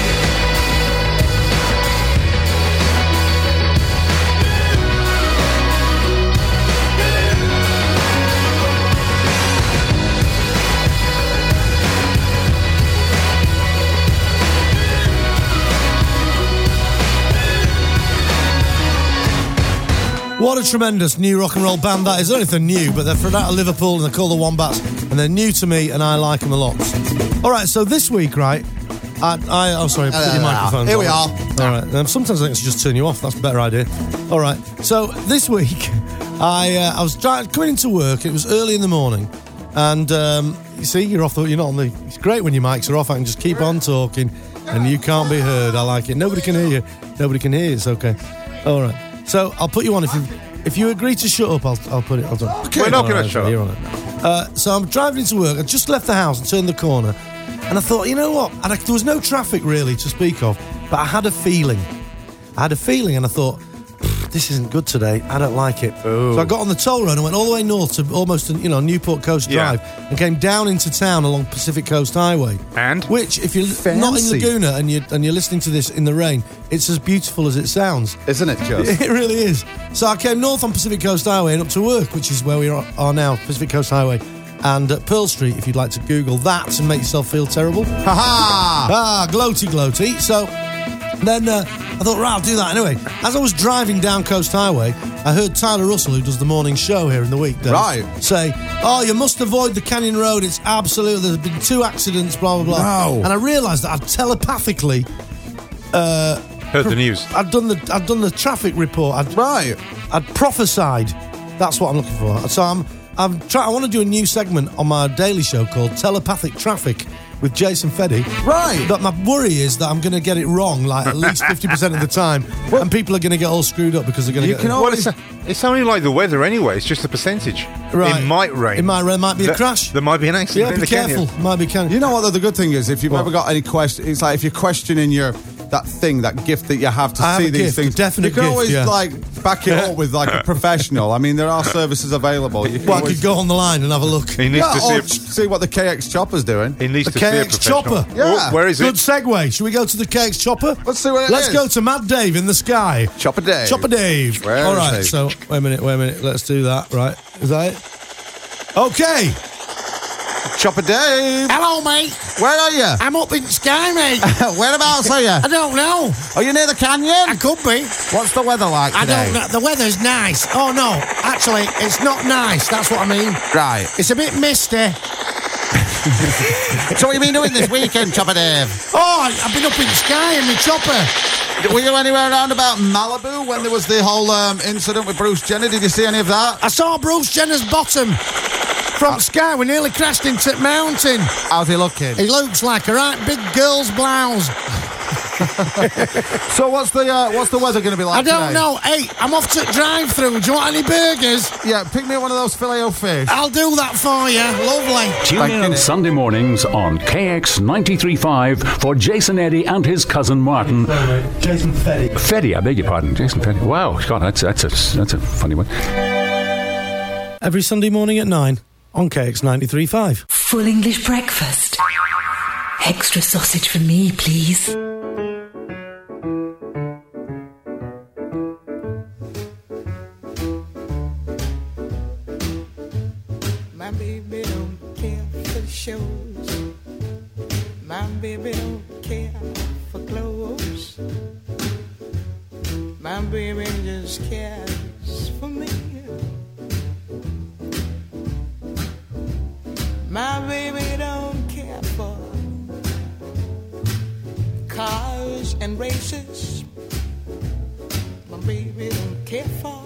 Speaker 1: What a tremendous new rock and roll band that is. They're anything new, but they're from out of Liverpool and they're called the Wombats, and they're new to me and I like them a lot. All right, so this week, right, I, I oh sorry, put your microphone.
Speaker 3: Here we
Speaker 1: on.
Speaker 3: are.
Speaker 1: All right, um, sometimes I think I should just turn you off. That's a better idea. All right, so this week, I uh, I was dri- coming into work. It was early in the morning, and um, you see, you're off. The, you're not on the. It's great when your mics are off. I can just keep on talking, and you can't be heard. I like it. Nobody can hear you. Nobody can hear you. It's okay. All right. So I'll put you on if you if you agree to shut up. I'll I'll put it. I'll do it.
Speaker 2: Okay. We're not going to shut up.
Speaker 1: You're on it. Uh, so I'm driving into work. I just left the house and turned the corner, and I thought, you know what? And I, there was no traffic really to speak of, but I had a feeling. I had a feeling, and I thought, this isn't good today. I don't like it.
Speaker 2: Ooh.
Speaker 1: So I got on the toll road and went all the way north to almost, you know, Newport Coast
Speaker 2: Yeah.
Speaker 1: Drive, and came down into town along Pacific Coast Highway.
Speaker 2: And?
Speaker 1: Which, if you're not in
Speaker 3: Fancy.
Speaker 1: Laguna and you and you're listening to this in the rain, it's as beautiful as it sounds.
Speaker 3: Isn't it just?
Speaker 1: It really is. So I came north on Pacific Coast Highway and up to work, which is where we are, are now, Pacific Coast Highway, and at Pearl Street, if you'd like to Google that and make yourself feel terrible.
Speaker 3: Ha ha!
Speaker 1: Ah, gloaty, gloaty. So then uh, I thought, right, I'll do that. Anyway, as I was driving down Coast Highway, I heard Tyler Russell, who does the morning show here in the weekdays,
Speaker 3: Right.
Speaker 1: say, oh, you must avoid the Canyon Road. It's absolute. There's been two accidents, blah, blah, blah.
Speaker 3: No.
Speaker 1: And I realised that I'd telepathically...
Speaker 2: Heard the news.
Speaker 1: I'd done the I'd done the traffic report. I'd,
Speaker 3: Right.
Speaker 1: I'd prophesied. That's what I'm looking for. So I'm I'm try- I want to do a new segment on my daily show called Telepathic Traffic with Jason Feddy.
Speaker 3: Right.
Speaker 1: But my worry is that I'm going to get it wrong, like at least fifty percent of the time, and people are going to get all screwed up because they're going to
Speaker 3: You
Speaker 1: get...
Speaker 3: can
Speaker 2: Well,
Speaker 3: always...
Speaker 2: it's, it's only like the weather anyway. It's just a percentage.
Speaker 1: Right.
Speaker 2: It might rain.
Speaker 1: It might rain, might be a
Speaker 2: There-
Speaker 1: crash.
Speaker 2: There might be an accident
Speaker 1: Yeah,
Speaker 2: in
Speaker 1: be
Speaker 2: the
Speaker 1: careful.
Speaker 2: canyon.
Speaker 1: Might be can-
Speaker 3: You know what, though, the good thing is, if you've
Speaker 1: What?
Speaker 3: ever got any question, it's like if you're questioning your that thing, that gift that you have to
Speaker 1: I have
Speaker 3: see
Speaker 1: a
Speaker 3: these
Speaker 1: gift,
Speaker 3: things,
Speaker 1: a definite
Speaker 3: you can
Speaker 1: gift,
Speaker 3: always
Speaker 1: yeah.
Speaker 3: like back it up with like a professional. I mean, there are services available. You can
Speaker 1: Well, I
Speaker 3: always,
Speaker 1: could go on the line and have a look.
Speaker 2: He needs
Speaker 3: yeah,
Speaker 2: to see.
Speaker 3: or
Speaker 2: A,
Speaker 3: ch- see what the K X Chopper's doing.
Speaker 2: he needs
Speaker 1: The
Speaker 2: to see a
Speaker 1: K X
Speaker 2: professional.
Speaker 1: Chopper.
Speaker 3: Yeah.
Speaker 2: Oh, where is
Speaker 1: Good
Speaker 2: it?
Speaker 1: segue. Should we go to the K X Chopper?
Speaker 3: Let's see what it
Speaker 1: Let's
Speaker 3: is.
Speaker 1: go to Mad Dave in the sky.
Speaker 3: Chopper Dave.
Speaker 1: Chopper Dave.
Speaker 3: Where
Speaker 1: All
Speaker 3: is
Speaker 1: right,
Speaker 3: he?
Speaker 1: so wait a minute, wait a minute. Let's do that. Right, is that it? Okay.
Speaker 3: Chopper Dave.
Speaker 11: Hello, mate.
Speaker 3: Where are you?
Speaker 11: I'm up in the sky, mate.
Speaker 3: Whereabouts are you?
Speaker 11: I don't know.
Speaker 3: Are you near the canyon?
Speaker 11: I could be.
Speaker 3: What's the weather like
Speaker 11: I
Speaker 3: today?
Speaker 11: don't know. The weather's nice. Oh, no. Actually, it's not nice. That's what I mean.
Speaker 3: Right.
Speaker 11: It's a bit misty.
Speaker 3: So what have you been doing this weekend, Chopper Dave?
Speaker 11: Oh, I've been up in the sky in the chopper.
Speaker 3: Were you anywhere around about Malibu when there was the whole um, incident with Bruce Jenner? Did you see any of that?
Speaker 11: I saw Bruce Jenner's bottom from the sky. We nearly crashed into the mountain.
Speaker 3: How's he looking?
Speaker 11: He looks like a right big girl's blouse.
Speaker 3: So what's the uh, what's the weather going to be like
Speaker 11: I don't
Speaker 3: today?
Speaker 11: know. Hey, I'm off to drive-through. Do you want any burgers?
Speaker 3: Yeah, pick me one of those filet-o-fish.
Speaker 11: I'll do that for you. Lovely.
Speaker 12: Tune
Speaker 3: Thank
Speaker 12: in
Speaker 3: you.
Speaker 12: Sunday mornings on K X ninety-three point five for Jason Eddy and his cousin Martin.
Speaker 1: Jason Feddy.
Speaker 12: Feddy, I beg your pardon. Jason Feddy. Wow, God, that's, that's, a, that's a funny one.
Speaker 1: Every Sunday morning at nine on K X ninety-three point five.
Speaker 4: Full English breakfast. Extra sausage for me, please.
Speaker 13: My baby don't care for shows. My baby don't care for clothes. My baby just cares for me. My baby don't care for cars and races. My baby don't care for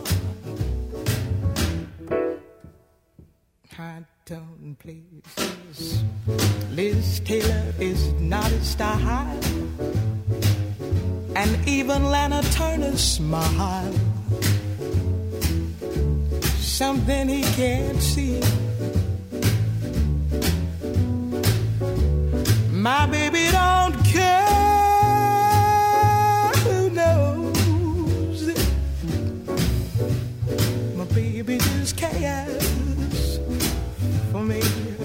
Speaker 13: high tone places. Liz Taylor is not his style, and even Lana Turner's smile. Something he can't see. My baby don't care who knows it. My baby just cares for me.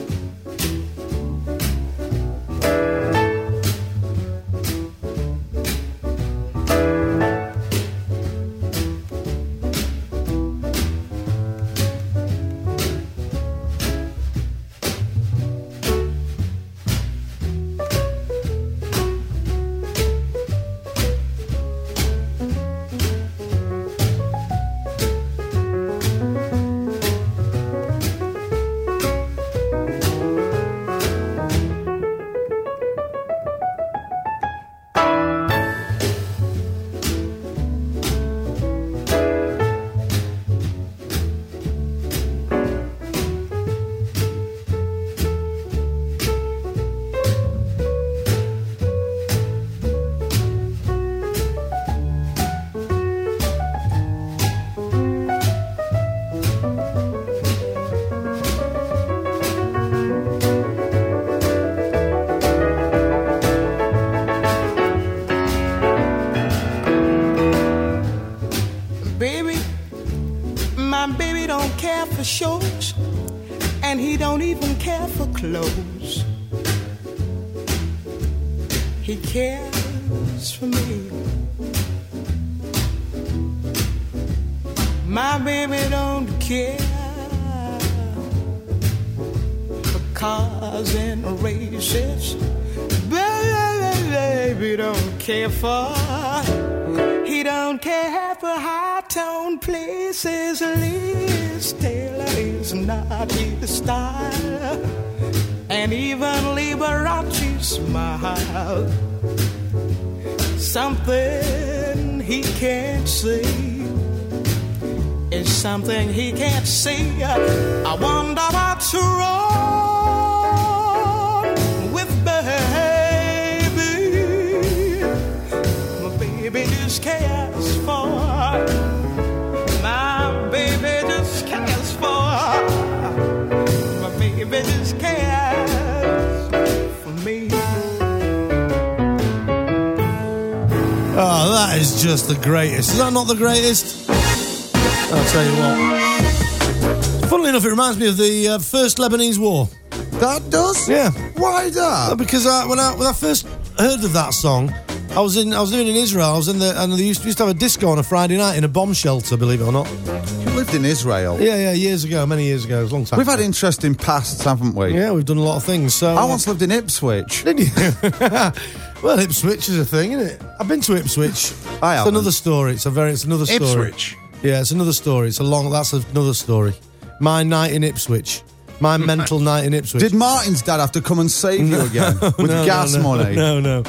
Speaker 13: Baby, my baby don't care for shows, and he don't even care for clothes. He cares for me. My baby don't care for cars and races. Baby don't care for. He don't care for high-tone places. Liz Taylor is not his style, and even Liberace smile. Something he can't see is something he can't see. I wonder what's wrong with baby. My baby just cares for. My baby just cares for. My baby just cares for me.
Speaker 1: Oh, that is just the greatest. Is that not the greatest? I'll tell you what. Funnily enough, it reminds me of the uh, First Lebanese War.
Speaker 3: That does?
Speaker 1: Yeah.
Speaker 3: Why that?
Speaker 1: Uh, because I, when I when I first heard of that song, I was in I was living in Israel. I was in the and they used, used to have a disco on a Friday night in a bomb shelter. Believe it or not.
Speaker 3: You lived in Israel.
Speaker 1: Yeah, yeah, years ago, many years ago, it was a long time.
Speaker 3: We've
Speaker 1: ago.
Speaker 3: had interesting pasts, haven't we?
Speaker 1: Yeah, we've done a lot of things. So
Speaker 3: I once lived in Ipswich.
Speaker 1: Did you? Well, Ipswich is a thing, isn't it? I've been to Ipswich.
Speaker 3: I have.
Speaker 1: It's another story. It's a very. It's another story.
Speaker 2: Ipswich.
Speaker 1: Yeah, it's another story. It's a long. That's another story. My night in Ipswich. My mental night in Ipswich.
Speaker 3: Did Martin's dad have to come and save you again with
Speaker 1: no,
Speaker 3: gas
Speaker 1: no, no,
Speaker 3: money?
Speaker 1: No, no,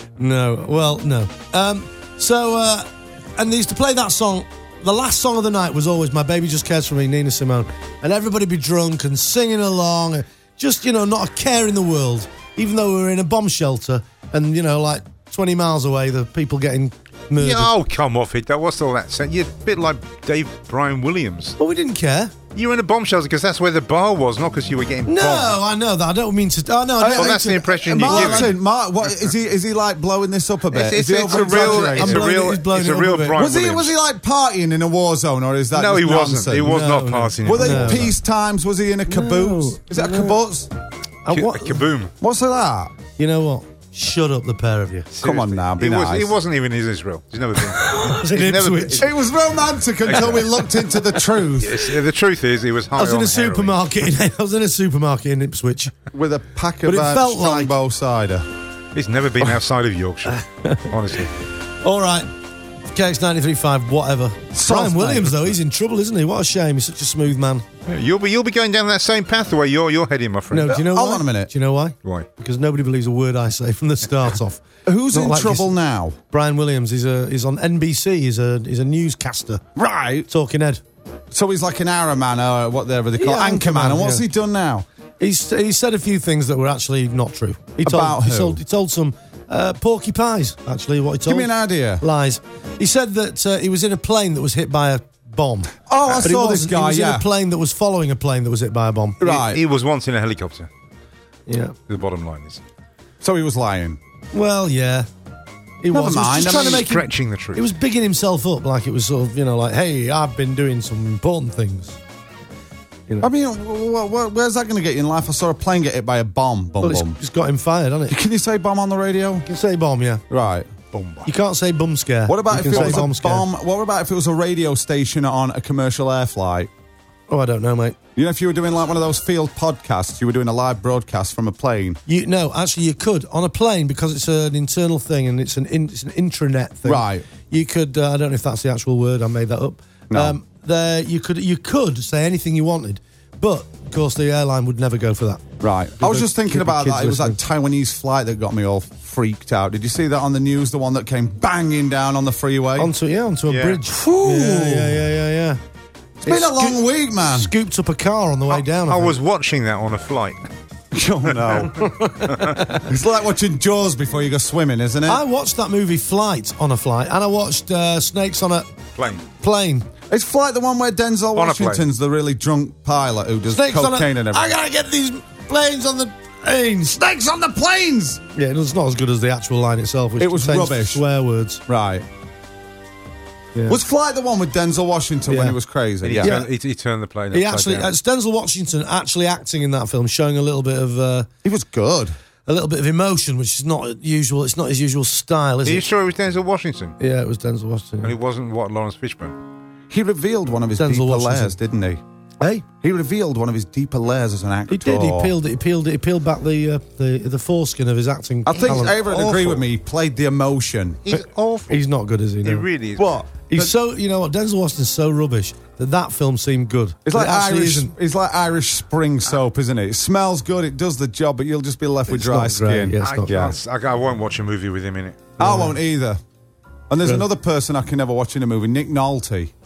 Speaker 1: no. Well, no. Um, so, uh, and they used to play that song. The last song of the night was always "My Baby Just Cares For Me," Nina Simone, and everybody be drunk and singing along, just you know, not a care in the world. Even though we were in a bomb shelter, and you know, like twenty miles away, the people getting murdered.
Speaker 2: Yeah, oh, come off it. That What's all that? Saying? You're a bit like Dave Brian Williams.
Speaker 1: Well, we didn't care.
Speaker 2: You were in a bomb shelter because that's where the bar was, not because you were getting
Speaker 1: No,
Speaker 2: bombed.
Speaker 1: I know that. I don't mean to. Oh no, I
Speaker 2: Well,
Speaker 1: don't mean
Speaker 2: that's
Speaker 1: to,
Speaker 2: the impression you
Speaker 3: Martin,
Speaker 2: give.
Speaker 3: Martin, what is he? Is he like blowing this up a bit?
Speaker 2: It's, it's,
Speaker 3: is he
Speaker 2: it's a real,
Speaker 3: over-exaggerating?
Speaker 2: it's a
Speaker 1: blowing it-
Speaker 2: real,
Speaker 1: he's blowing
Speaker 2: it's
Speaker 1: it
Speaker 2: a
Speaker 1: up
Speaker 2: real
Speaker 1: a bit.
Speaker 2: Brian
Speaker 3: Was he?
Speaker 2: Williams.
Speaker 3: Was he like partying in a war zone, or is that
Speaker 2: No,
Speaker 3: just
Speaker 2: he wasn't.
Speaker 3: nonsense?
Speaker 2: He was
Speaker 1: No,
Speaker 2: not
Speaker 1: no.
Speaker 2: partying.
Speaker 3: Were they
Speaker 1: No.
Speaker 3: peace times? Was he in a caboose?
Speaker 1: No,
Speaker 3: Is it a
Speaker 1: no.
Speaker 3: caboose?
Speaker 1: Uh,
Speaker 2: K-
Speaker 1: what-
Speaker 2: Kaboom.
Speaker 3: What's that?
Speaker 1: You know what? Shut up, the pair of you.
Speaker 3: Come on now, be
Speaker 2: He, was,
Speaker 3: nice.
Speaker 2: he wasn't even in Israel. He's never been.
Speaker 1: was in
Speaker 2: He's never
Speaker 1: Ipswich.
Speaker 2: been-
Speaker 3: It was romantic until we looked into the truth
Speaker 2: Yes, the truth is, he was high
Speaker 1: I was in
Speaker 2: on
Speaker 1: a
Speaker 2: heroin.
Speaker 1: supermarket. In, I was in a supermarket in Ipswich.
Speaker 3: with a pack
Speaker 1: But
Speaker 3: of
Speaker 1: it
Speaker 3: uh,
Speaker 1: felt like-
Speaker 3: Strongbow cider.
Speaker 2: He's never been outside of Yorkshire, honestly.
Speaker 1: All right, K X ninety-three point five, whatever.
Speaker 3: Soft,
Speaker 1: Brian Williams,
Speaker 3: mate.
Speaker 1: though, he's in trouble, isn't he? What a shame. He's such a smooth man.
Speaker 2: You'll be you'll be going down that same path the way you're you're heading, my friend.
Speaker 1: No, do you know
Speaker 3: Hold
Speaker 1: why?
Speaker 3: on a minute.
Speaker 1: Do you know why?
Speaker 2: Why?
Speaker 1: Because nobody believes a word I say from the start off.
Speaker 3: Who's
Speaker 1: Not
Speaker 3: in
Speaker 1: like
Speaker 3: trouble
Speaker 1: this-
Speaker 3: now?
Speaker 1: Brian Williams. He's a he's on N B C. He's a he's a newscaster.
Speaker 3: Right.
Speaker 1: Talking Head.
Speaker 3: So he's like an Arrowman or whatever they call
Speaker 1: Yeah,
Speaker 3: it. Anchorman.
Speaker 1: Anchorman,
Speaker 3: And what's
Speaker 1: yeah.
Speaker 3: he done now?
Speaker 1: He's he said a few things that were actually not true. He told,
Speaker 3: About
Speaker 1: he
Speaker 3: who?
Speaker 1: told, he told some uh, porky pies. Actually, what he told.
Speaker 3: Give me an idea.
Speaker 1: Lies. He said that uh, he was in a plane that was hit by a bomb.
Speaker 3: Oh, I
Speaker 1: But he
Speaker 3: saw this
Speaker 1: wasn't.
Speaker 3: guy,
Speaker 1: He was
Speaker 3: yeah.
Speaker 1: in a plane that was following a plane that was hit by a bomb.
Speaker 3: Right.
Speaker 2: He, he was once in a helicopter.
Speaker 1: Yeah.
Speaker 2: The bottom line is.
Speaker 3: So he was lying.
Speaker 1: Well, yeah. He
Speaker 3: Never
Speaker 1: was. He was
Speaker 3: mind,
Speaker 1: just
Speaker 3: I
Speaker 1: trying
Speaker 3: mean,
Speaker 1: to make him,
Speaker 2: stretching the truth.
Speaker 1: He was bigging himself up like it was sort of, you know, like, hey, I've been doing some important things. You know.
Speaker 3: I mean, wh- wh- wh- where's that going to get you in life? I saw a plane get hit by a bomb. Bum
Speaker 1: Well, it's,
Speaker 3: bum.
Speaker 1: it's got him fired, hasn't it?
Speaker 3: Can you say bomb on the radio?
Speaker 1: You can say bomb, yeah.
Speaker 3: Right.
Speaker 1: You can't say bum scare.
Speaker 3: What about
Speaker 1: you
Speaker 3: if
Speaker 1: can
Speaker 3: it
Speaker 1: say
Speaker 3: was a
Speaker 1: scare.
Speaker 3: bomb? What about if it was a radio station on a commercial air flight?
Speaker 1: Oh, I don't know, mate.
Speaker 3: You know, if you were doing like one of those field podcasts, you were doing a live broadcast from a plane.
Speaker 1: You no, actually, you could on a plane because it's an internal thing and it's an in, it's an intranet thing.
Speaker 3: Right.
Speaker 1: You could. Uh, I don't know if that's the actual word. I made that up.
Speaker 3: No.
Speaker 1: there, you could you could say anything you wanted, but of course the airline would never go for that.
Speaker 3: Right. I was just thinking
Speaker 1: Keep the
Speaker 3: about
Speaker 1: kids
Speaker 3: that. It was that
Speaker 1: listening.
Speaker 3: Taiwanese flight that got me all freaked out. Did you see that on the news? The one that came banging down on the freeway?
Speaker 1: Onto yeah, onto a
Speaker 2: Yeah.
Speaker 1: bridge.
Speaker 3: Ooh.
Speaker 1: Yeah, yeah, yeah, yeah, yeah.
Speaker 3: It's been a long week, man.
Speaker 1: Scooped up a car on the way down. I,
Speaker 2: I
Speaker 1: think.
Speaker 2: was watching that on a flight.
Speaker 3: Oh, no. It's like watching Jaws before you go swimming, isn't it?
Speaker 1: I watched that movie Flight on a flight, and I watched uh, Snakes on a
Speaker 2: Plane.
Speaker 1: plane.
Speaker 3: It's Flight, the one where Denzel
Speaker 2: On a plane.
Speaker 3: Washington's the really drunk pilot who does
Speaker 1: Snakes on a,
Speaker 3: cocaine and
Speaker 1: I
Speaker 3: everything.
Speaker 1: gotta get these planes on the planes.
Speaker 3: Snakes on the planes!
Speaker 1: Yeah, it's not as good as the actual line itself, which
Speaker 3: It was
Speaker 1: contains
Speaker 3: rubbish.
Speaker 1: swear words.
Speaker 3: Right.
Speaker 1: Yeah.
Speaker 3: Was Flight the one with Denzel Washington when
Speaker 1: Yeah.
Speaker 3: he was crazy?
Speaker 2: And he,
Speaker 3: Yeah.
Speaker 1: Yeah.
Speaker 2: turned, he, he turned the plane
Speaker 1: He
Speaker 2: upside
Speaker 1: actually,
Speaker 2: down.
Speaker 1: it's Denzel Washington actually acting in that film, showing a little bit of uh,
Speaker 3: He was good.
Speaker 1: a little bit of emotion, which is not usual. It's not his usual style, is
Speaker 2: Are you
Speaker 1: it?
Speaker 2: sure it was Denzel Washington?
Speaker 1: Yeah, it was Denzel Washington.
Speaker 2: And it wasn't, what, Lawrence Fishburne?
Speaker 3: He revealed one of his
Speaker 1: Denzel
Speaker 3: deeper
Speaker 1: Washington.
Speaker 3: layers, didn't he?
Speaker 1: Hey,
Speaker 3: He revealed one of his deeper layers as an actor.
Speaker 1: he did. He peeled it. He peeled it. He peeled back the uh, the the foreskin of his acting.
Speaker 3: I think
Speaker 1: talent.
Speaker 3: Ava would agree
Speaker 2: Awful.
Speaker 3: with me. He played the emotion.
Speaker 2: He's awful.
Speaker 1: He's not good, is he?
Speaker 2: He
Speaker 1: No.
Speaker 2: really is.
Speaker 3: What?
Speaker 1: He's
Speaker 3: But-
Speaker 1: so, you know what, Denzel Washington's so rubbish that that film seemed good.
Speaker 3: It's
Speaker 1: But
Speaker 3: like
Speaker 1: it actually
Speaker 3: Irish.
Speaker 1: isn't.
Speaker 3: It's like Irish spring soap, isn't it? It smells good. It does the job, but you'll just be left with
Speaker 1: It's
Speaker 3: dry
Speaker 1: not great,
Speaker 3: skin.
Speaker 1: yeah. It's
Speaker 2: I,
Speaker 1: not
Speaker 2: can't- I, I won't watch a movie with him in it.
Speaker 3: I won't either. And there's
Speaker 1: Yeah.
Speaker 3: another person I can never watch in a movie, Nick Nolte.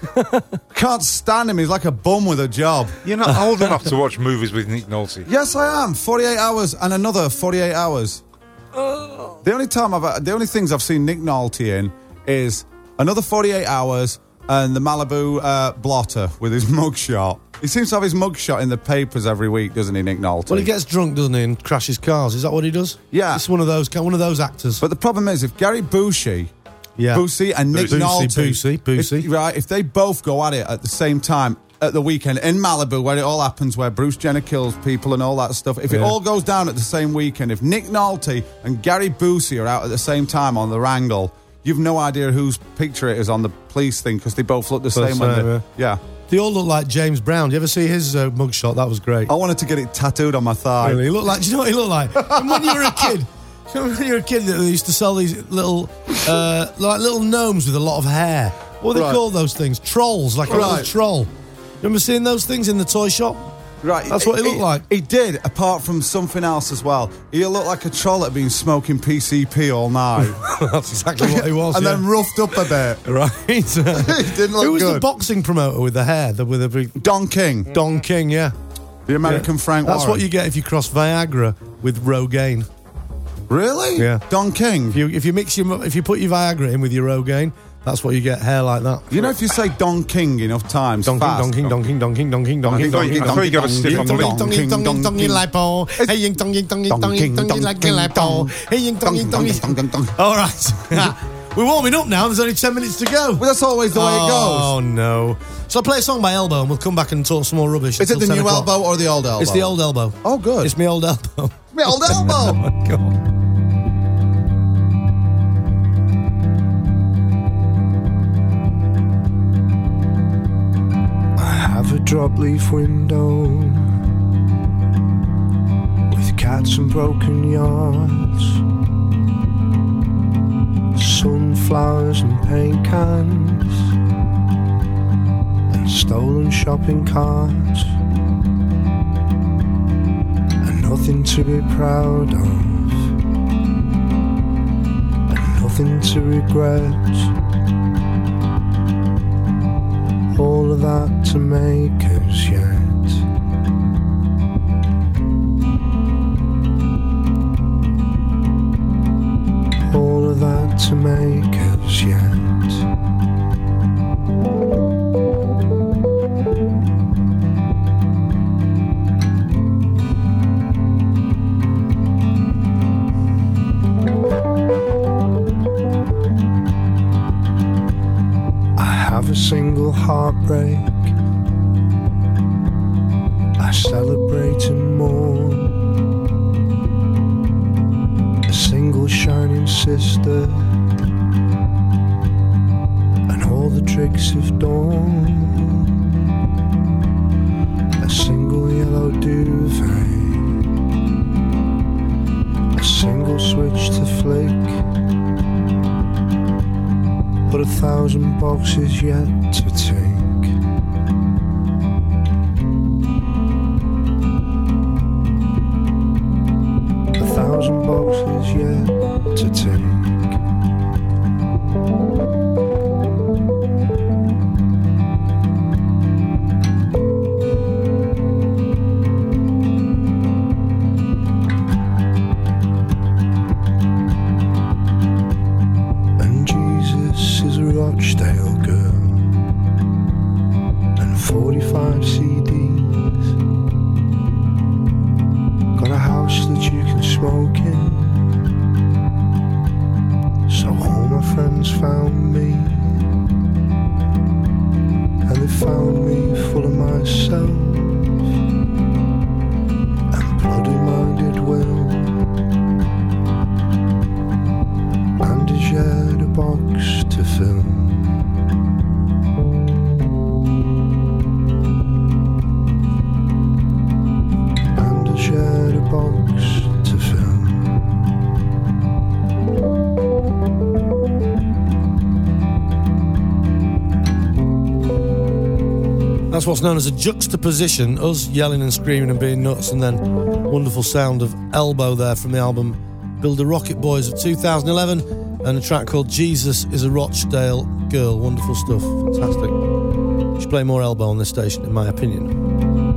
Speaker 3: Can't stand him. He's like a bum with a job.
Speaker 2: You're not old enough to watch movies with Nick Nolte.
Speaker 3: Yes, I am. forty-eight hours and another forty-eight hours. The only time I've, the only things I've seen Nick Nolte in is another forty-eight hours and the Malibu uh, blotter with his mugshot. He seems to have his mugshot in the papers every week, doesn't he, Nick Nolte?
Speaker 1: Well, he gets drunk, doesn't he, and crashes cars. Is that what he does?
Speaker 3: Yeah.
Speaker 1: It's one of those one of those actors.
Speaker 3: But the problem is, if Gary Busey,
Speaker 1: yeah.
Speaker 3: Busey and Nick
Speaker 1: Busey,
Speaker 3: Nolte,
Speaker 1: Busey, Busey.
Speaker 3: If, right, if they both go at it at the same time at the weekend in Malibu, where it all happens, where Bruce Jenner kills people and all that stuff, if it
Speaker 1: Yeah.
Speaker 3: all goes down at the same weekend, if Nick Nolte and Gary Busey are out at the same time on the wrangle, you've no idea whose picture it is on the police thing because they both look the
Speaker 1: Both
Speaker 3: same. when
Speaker 1: same,
Speaker 3: they-
Speaker 1: yeah.
Speaker 3: yeah.
Speaker 1: They all look like James Brown. Do you ever see his uh, mugshot? That was great.
Speaker 3: I wanted to get it tattooed on my thigh.
Speaker 1: Really? He looked like. Do you know what he looked like? And when you were a kid, do you know when you were a kid, they used to sell these little, uh, like little gnomes with a lot of hair. What do they
Speaker 3: Right.
Speaker 1: call those things? Trolls, like a little
Speaker 3: Right.
Speaker 1: troll. Remember seeing those things in the toy shop?
Speaker 3: Right,
Speaker 1: That's what he looked like.
Speaker 3: He did, apart from something else as well. He looked like a troll that had been smoking P C P all night.
Speaker 1: That's exactly what he was.
Speaker 3: and
Speaker 1: yeah.
Speaker 3: then roughed up a bit.
Speaker 1: Right.
Speaker 3: He didn't look
Speaker 1: Who was
Speaker 3: good.
Speaker 1: the boxing promoter with the hair? The, with the big
Speaker 3: Don King.
Speaker 1: Don King, yeah.
Speaker 3: The American
Speaker 1: Yeah.
Speaker 3: Frank
Speaker 1: That's
Speaker 3: Warren.
Speaker 1: what you get if you cross Viagra with Rogaine.
Speaker 3: Really?
Speaker 1: Yeah.
Speaker 3: Don King.
Speaker 1: If you if you mix your if you put your Viagra in with your Rogaine, that's what you get. Hair like that.
Speaker 3: You know, if you say Don King enough times,
Speaker 1: Don King,
Speaker 3: fast,
Speaker 1: Don King, Don King, Don King, Don King, Don King,
Speaker 2: thought you- I thought you got a stiff on the lip.
Speaker 1: Don King, Don King, Don King, lipo. Hey, ying, Don King, Don King, Don King, Don King, like lipo. Hey, ying, Don King, Don King. All right. We're warming up now. There's only ten minutes to go.
Speaker 3: Well, that's always the way it goes.
Speaker 1: Oh no! So I'll play a song by Elbow, and we'll come back and talk some more rubbish.
Speaker 3: Is it
Speaker 1: until
Speaker 3: the
Speaker 1: ten
Speaker 3: new
Speaker 1: o'clock.
Speaker 3: elbow or the old elbow?
Speaker 1: It's the old Elbow.
Speaker 3: Oh, good.
Speaker 1: It's my old elbow.
Speaker 3: My old elbow.
Speaker 1: Oh my God.
Speaker 10: Have a drop leaf window with cats and broken yards, sunflowers and paint cans, and stolen shopping carts, and nothing to be proud of, and nothing to regret. All of that to make us yet. All of that to make us yet. A single heartbreak, I celebrate and mourn. A single shining sister, and all the tricks of dawn. A single yellow duvet, a single switch to flick, but a thousand boxes yet to take. A thousand boxes yet to take. Rochdale girl and forty-five C Ds. Got a house that you can smoke in. So all my friends found me, and they found me full of myself and bloody-minded will, and a jet a box to fill. Shared a box to fill.
Speaker 1: That's what's known as a juxtaposition, us yelling and screaming and being nuts, and then wonderful sound of Elbow there from the album Build a Rocket Boys of two thousand eleven, and a track called Jesus is a Rochdale Girl. Wonderful stuff. Fantastic. Should play more Elbow on this station, in my opinion.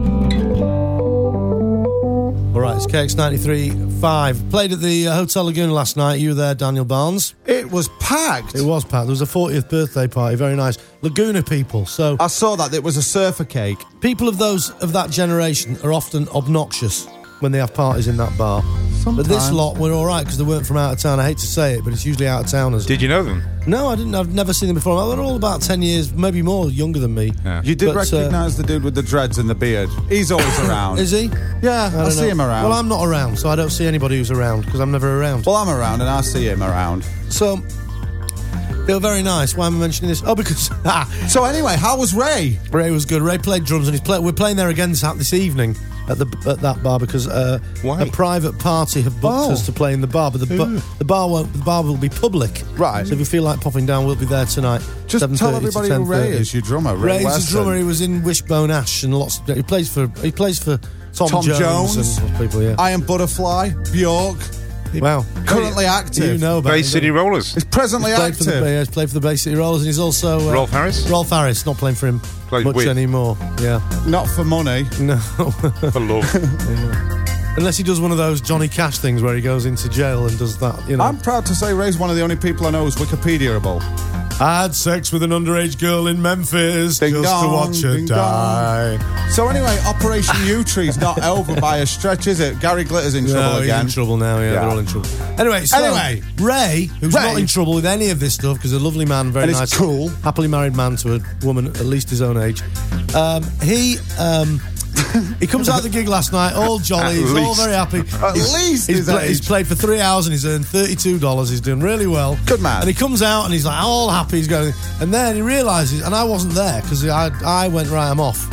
Speaker 1: All right, it's K X ninety-three point five. Played at the uh, Hotel Laguna last night. You were there, Daniel Barnes.
Speaker 3: It was packed.
Speaker 1: It was packed. There was a fortieth birthday party. Very nice. Laguna people. So
Speaker 3: I saw that. It was a surfer cake.
Speaker 1: people of those of that generation are often obnoxious when they have parties in that bar. But this
Speaker 3: Sometimes.
Speaker 1: lot were all right because they weren't from out of town. I hate to say it, but it's usually out of towners.
Speaker 2: Did you know them?
Speaker 1: No, I didn't. I've never seen them before. They're all about ten years, maybe more, younger than me.
Speaker 2: Yeah.
Speaker 3: You did
Speaker 1: But, uh,
Speaker 3: recognise the dude with the dreads and the beard. He's always around.
Speaker 1: Is he?
Speaker 3: Yeah, I,
Speaker 1: don't
Speaker 3: see
Speaker 1: know.
Speaker 3: him around.
Speaker 1: Well, I'm not around, so I don't see anybody who's around because I'm never around.
Speaker 3: Well, I'm around and I see him around.
Speaker 1: So they were very nice. Why am I mentioning this? Oh, because
Speaker 3: So anyway, how was Ray?
Speaker 1: Ray was good. Ray played drums, and he's play- we're playing there again this, this evening at the at that bar because uh,
Speaker 2: Why?
Speaker 1: a private party have booked
Speaker 3: Oh.
Speaker 1: us to play in the bar, but the, bu- the bar won't. The bar will be public.
Speaker 3: Right.
Speaker 1: So if you feel like popping down, we'll be there tonight.
Speaker 3: Just
Speaker 1: seven
Speaker 3: tell
Speaker 1: thirty to
Speaker 3: everybody who Ray
Speaker 1: ten thirty.
Speaker 3: is, your drummer. Ray
Speaker 1: Ray's
Speaker 3: Weston.
Speaker 1: a drummer. He was in Wishbone Ash and lots. Of, he plays for. He plays for Tom,
Speaker 3: Tom
Speaker 1: Jones,
Speaker 3: Jones.
Speaker 1: and people. Yeah.
Speaker 3: Iron Butterfly, Bjork,
Speaker 1: wow.
Speaker 3: currently active.
Speaker 1: You know about
Speaker 2: Bay
Speaker 1: him,
Speaker 2: City
Speaker 1: don't you?
Speaker 2: Rollers.
Speaker 3: He's presently
Speaker 1: He's played for, the,
Speaker 3: active.
Speaker 1: yeah, he's played for the Bay City Rollers, and he's also uh,
Speaker 2: Rolf Harris?
Speaker 1: Rolf Harris, not playing for him
Speaker 2: Played
Speaker 1: much
Speaker 2: with.
Speaker 1: anymore. Yeah,
Speaker 3: Not for money.
Speaker 1: no.
Speaker 2: For love.
Speaker 1: Unless he does one of those Johnny Cash things where he goes into jail and does that. You know,
Speaker 3: I'm proud to say Ray's one of the only people I know who's Wikipedia-able.
Speaker 1: I had sex with an underage girl in Memphis
Speaker 3: Ding
Speaker 1: just
Speaker 3: dong,
Speaker 1: to watch her
Speaker 3: ding
Speaker 1: die.
Speaker 3: So anyway, Operation U-Tree's not over by a stretch, is it? Gary Glitter's in trouble
Speaker 1: No, he's
Speaker 3: again.
Speaker 1: in trouble now. Yeah,
Speaker 3: Yeah.
Speaker 1: they're all in trouble. Anyway, so
Speaker 3: Anyway.
Speaker 1: Ray, who's
Speaker 3: Ray.
Speaker 1: not in trouble with any of this stuff because a lovely man, very
Speaker 3: And he's
Speaker 1: nice,
Speaker 3: cool.
Speaker 1: happily married man to a woman at least his own age. Um, he. Um, He comes out of the gig last night, all jolly,
Speaker 2: At
Speaker 1: he's all
Speaker 2: least.
Speaker 1: very happy.
Speaker 3: At
Speaker 1: He's-
Speaker 3: least
Speaker 1: he's,
Speaker 3: his
Speaker 1: pla-
Speaker 3: age.
Speaker 1: he's played for three hours and he's earned thirty-two dollars. He's doing really well.
Speaker 3: Good man.
Speaker 1: And he comes out and he's like all happy. He's going, and then he realises, and I wasn't there because I I went right. I'm off.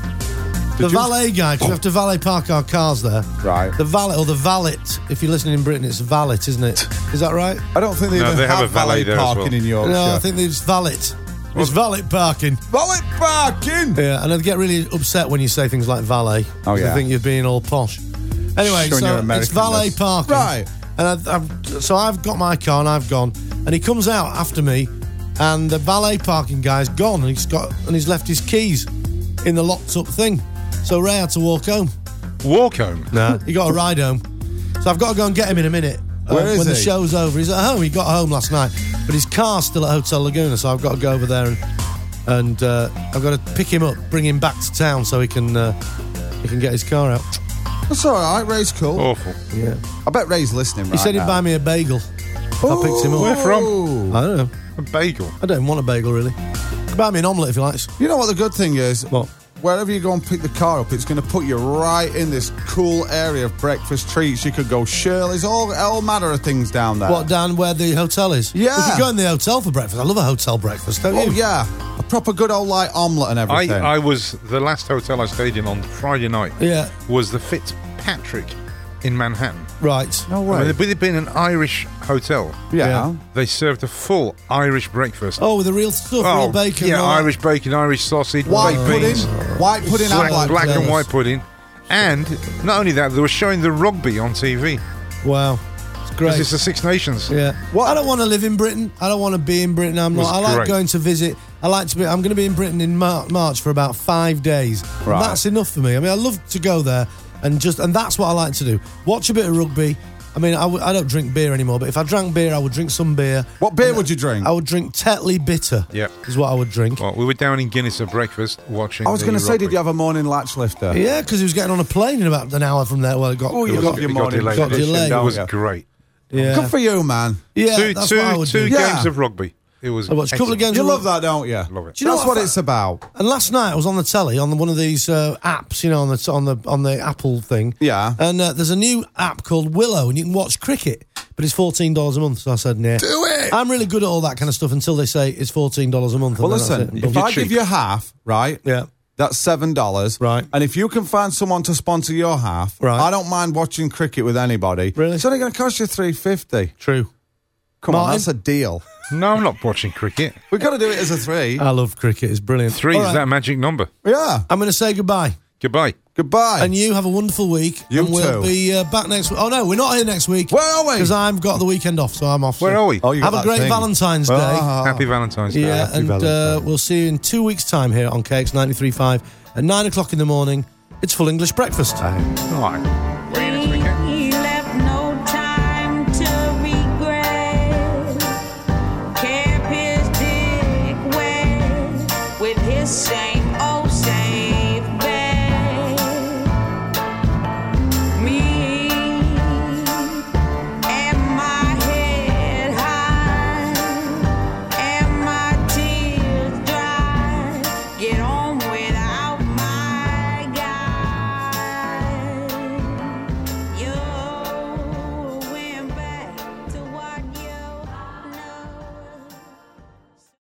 Speaker 1: the
Speaker 3: you?
Speaker 1: valet guy, because we have to valet park our cars there.
Speaker 3: Right.
Speaker 1: The valet or the valet. If you're listening in Britain, it's valet, isn't it? Is that right?
Speaker 3: I don't think they
Speaker 2: No,
Speaker 3: even
Speaker 2: they have
Speaker 3: have,
Speaker 2: a valet
Speaker 3: valet
Speaker 2: there as
Speaker 3: parking
Speaker 2: well.
Speaker 3: in Yorkshire.
Speaker 1: No, I think there's valet. It's valet parking.
Speaker 3: Valet parking!
Speaker 1: Yeah, and I'd get really upset when you say things like valet.
Speaker 3: Oh, yeah.
Speaker 1: I think you're being all posh. Anyway,
Speaker 3: Showing your
Speaker 1: so it's valet
Speaker 3: Americanness.
Speaker 1: parking.
Speaker 3: Right.
Speaker 1: And I've, I've, so I've got my car and I've gone. And he comes out after me, and the valet parking guy's gone, and he's got and he's left his keys in the locked up thing. So Ray had to walk home.
Speaker 2: Walk home?
Speaker 1: No, he got a ride home. So I've got to go and get him in a minute. Uh,
Speaker 3: Where is
Speaker 1: when the
Speaker 3: he?
Speaker 1: show's over, he's at home. He got home last night, but his car's still at Hotel Laguna. So I've got to go over there and and uh, I've got to pick him up, bring him back to town so he can uh, he can get his car out.
Speaker 3: That's all right. Ray's cool.
Speaker 2: Awful.
Speaker 1: Yeah.
Speaker 3: I bet Ray's listening right
Speaker 1: He said he'd
Speaker 3: now.
Speaker 1: buy me a bagel if I picked him up.
Speaker 2: Where from?
Speaker 1: I don't know.
Speaker 2: A bagel.
Speaker 1: I don't want a bagel really. Buy me an omelette if he likes.
Speaker 3: You know what the good thing is?
Speaker 1: What?
Speaker 3: Wherever you go and pick the car up, it's going to put you right in this cool area of breakfast treats. You could go Shirley's, all, all manner of things down there.
Speaker 1: What, down where the hotel is?
Speaker 3: Yeah.
Speaker 1: We could go in the hotel for breakfast. I love a hotel breakfast, don't
Speaker 3: Oh,
Speaker 1: you?
Speaker 3: yeah. A proper good old light omelette and
Speaker 2: I,
Speaker 3: everything.
Speaker 2: I was, the last hotel I stayed in on Friday night
Speaker 1: Yeah.
Speaker 2: was the Fitzpatrick in Manhattan.
Speaker 1: Right.
Speaker 3: no
Speaker 2: I
Speaker 3: way.
Speaker 2: mean, with it being an Irish hotel,
Speaker 3: yeah.
Speaker 1: Yeah.
Speaker 2: they served a full Irish breakfast.
Speaker 1: Oh, with the real stuff, real bacon.
Speaker 2: yeah,
Speaker 1: and all that.
Speaker 2: Irish bacon, Irish sausage,
Speaker 3: White
Speaker 2: baked
Speaker 3: pudding.
Speaker 2: beans,
Speaker 3: White pudding
Speaker 2: black,
Speaker 3: and black.
Speaker 2: black and
Speaker 1: jealous.
Speaker 2: white pudding. And not only that, they were showing the rugby on T V.
Speaker 1: Wow. It's great.
Speaker 2: Because it's the Six Nations.
Speaker 1: Yeah.
Speaker 3: What?
Speaker 1: I don't want to live in Britain. I don't want to be in Britain. I'm
Speaker 2: Was
Speaker 1: not. I like
Speaker 2: great.
Speaker 1: going to visit. I like to be. I'm going to be in Britain in Mar- March for about five days. And
Speaker 3: Right.
Speaker 1: that's enough for me. I mean, I love to go there and just, and that's what I like to do. Watch a bit of rugby. I mean, I, w- I don't drink beer anymore, but if I drank beer, I would drink some beer.
Speaker 3: What beer would you drink?
Speaker 1: I would drink Tetley Bitter.
Speaker 2: Yep.
Speaker 1: Is what I would drink.
Speaker 2: Well, we were down in Guinness at breakfast watching.
Speaker 3: I was
Speaker 2: the
Speaker 3: going to say,
Speaker 2: rugby.
Speaker 3: did you have a morning latch lifter?
Speaker 1: Yeah, because he was getting on a plane in about an hour from there. Well, it got.
Speaker 3: Oh,
Speaker 1: it
Speaker 3: you
Speaker 1: got-
Speaker 3: got your
Speaker 2: It got
Speaker 3: morning
Speaker 2: delayed.
Speaker 1: Got
Speaker 3: edition,
Speaker 1: delayed.
Speaker 2: It
Speaker 3: don't
Speaker 2: was
Speaker 3: you?
Speaker 2: great.
Speaker 1: yeah.
Speaker 3: Good for you, man.
Speaker 1: Yeah,
Speaker 2: two
Speaker 1: that's
Speaker 2: two,
Speaker 1: what I would
Speaker 2: two
Speaker 1: do.
Speaker 3: Yeah.
Speaker 2: games of rugby. It was
Speaker 1: I watched a couple of
Speaker 2: excellent.
Speaker 1: games.
Speaker 3: You
Speaker 1: of
Speaker 3: love
Speaker 1: rugby.
Speaker 3: that, don't you?
Speaker 2: Love it.
Speaker 1: Do you know
Speaker 3: That's
Speaker 1: what
Speaker 3: what
Speaker 1: I-
Speaker 3: it's about.
Speaker 1: And last night I was on the telly on the, one of these uh, apps, you know, on the on the on the Apple thing.
Speaker 3: Yeah.
Speaker 1: And uh, there's a new app called Willow, and you can watch cricket, but it's fourteen dollars a month. So I said, "Nah."
Speaker 3: Do it!
Speaker 1: I'm really good at all that kind of stuff until they say it's fourteen dollars a month.
Speaker 3: Well,
Speaker 1: and then that's
Speaker 3: listen,
Speaker 1: it.
Speaker 3: if
Speaker 2: You're
Speaker 3: I
Speaker 2: cheap.
Speaker 3: give you half, right?
Speaker 1: Yeah.
Speaker 3: That's seven dollars.
Speaker 1: Right.
Speaker 3: And if you can find someone to sponsor your half,
Speaker 1: Right.
Speaker 3: I don't mind watching cricket with anybody.
Speaker 1: Really?
Speaker 3: It's only going to cost you three fifty.
Speaker 1: True.
Speaker 3: Come on,
Speaker 1: Martin?
Speaker 3: that's a deal.
Speaker 2: No, I'm not watching cricket.
Speaker 3: We've got to do it as a three.
Speaker 1: I love cricket. It's brilliant.
Speaker 2: Three
Speaker 1: All
Speaker 2: is
Speaker 1: right,
Speaker 2: that magic number.
Speaker 3: yeah.
Speaker 1: I'm going to say goodbye.
Speaker 2: Goodbye.
Speaker 3: Goodbye.
Speaker 1: And you have a wonderful week.
Speaker 3: You
Speaker 1: and we'll
Speaker 3: too.
Speaker 1: be uh, back next week. Oh, no, we're not here next week.
Speaker 3: Where are we?
Speaker 1: Because I've got the weekend off, so I'm off.
Speaker 2: Where
Speaker 1: so.
Speaker 2: are we?
Speaker 3: Oh, you
Speaker 1: Have
Speaker 3: got
Speaker 1: a
Speaker 3: that
Speaker 1: great
Speaker 3: thing.
Speaker 1: Valentine's Day.
Speaker 3: Ah.
Speaker 2: Happy Valentine's Day.
Speaker 1: Yeah,
Speaker 3: Happy
Speaker 1: and uh,
Speaker 3: Valentine's.
Speaker 1: we'll see you in two weeks' time here on K X ninety-three point five at nine o'clock in the morning. It's Full English Breakfast.
Speaker 3: Aye.
Speaker 2: All right.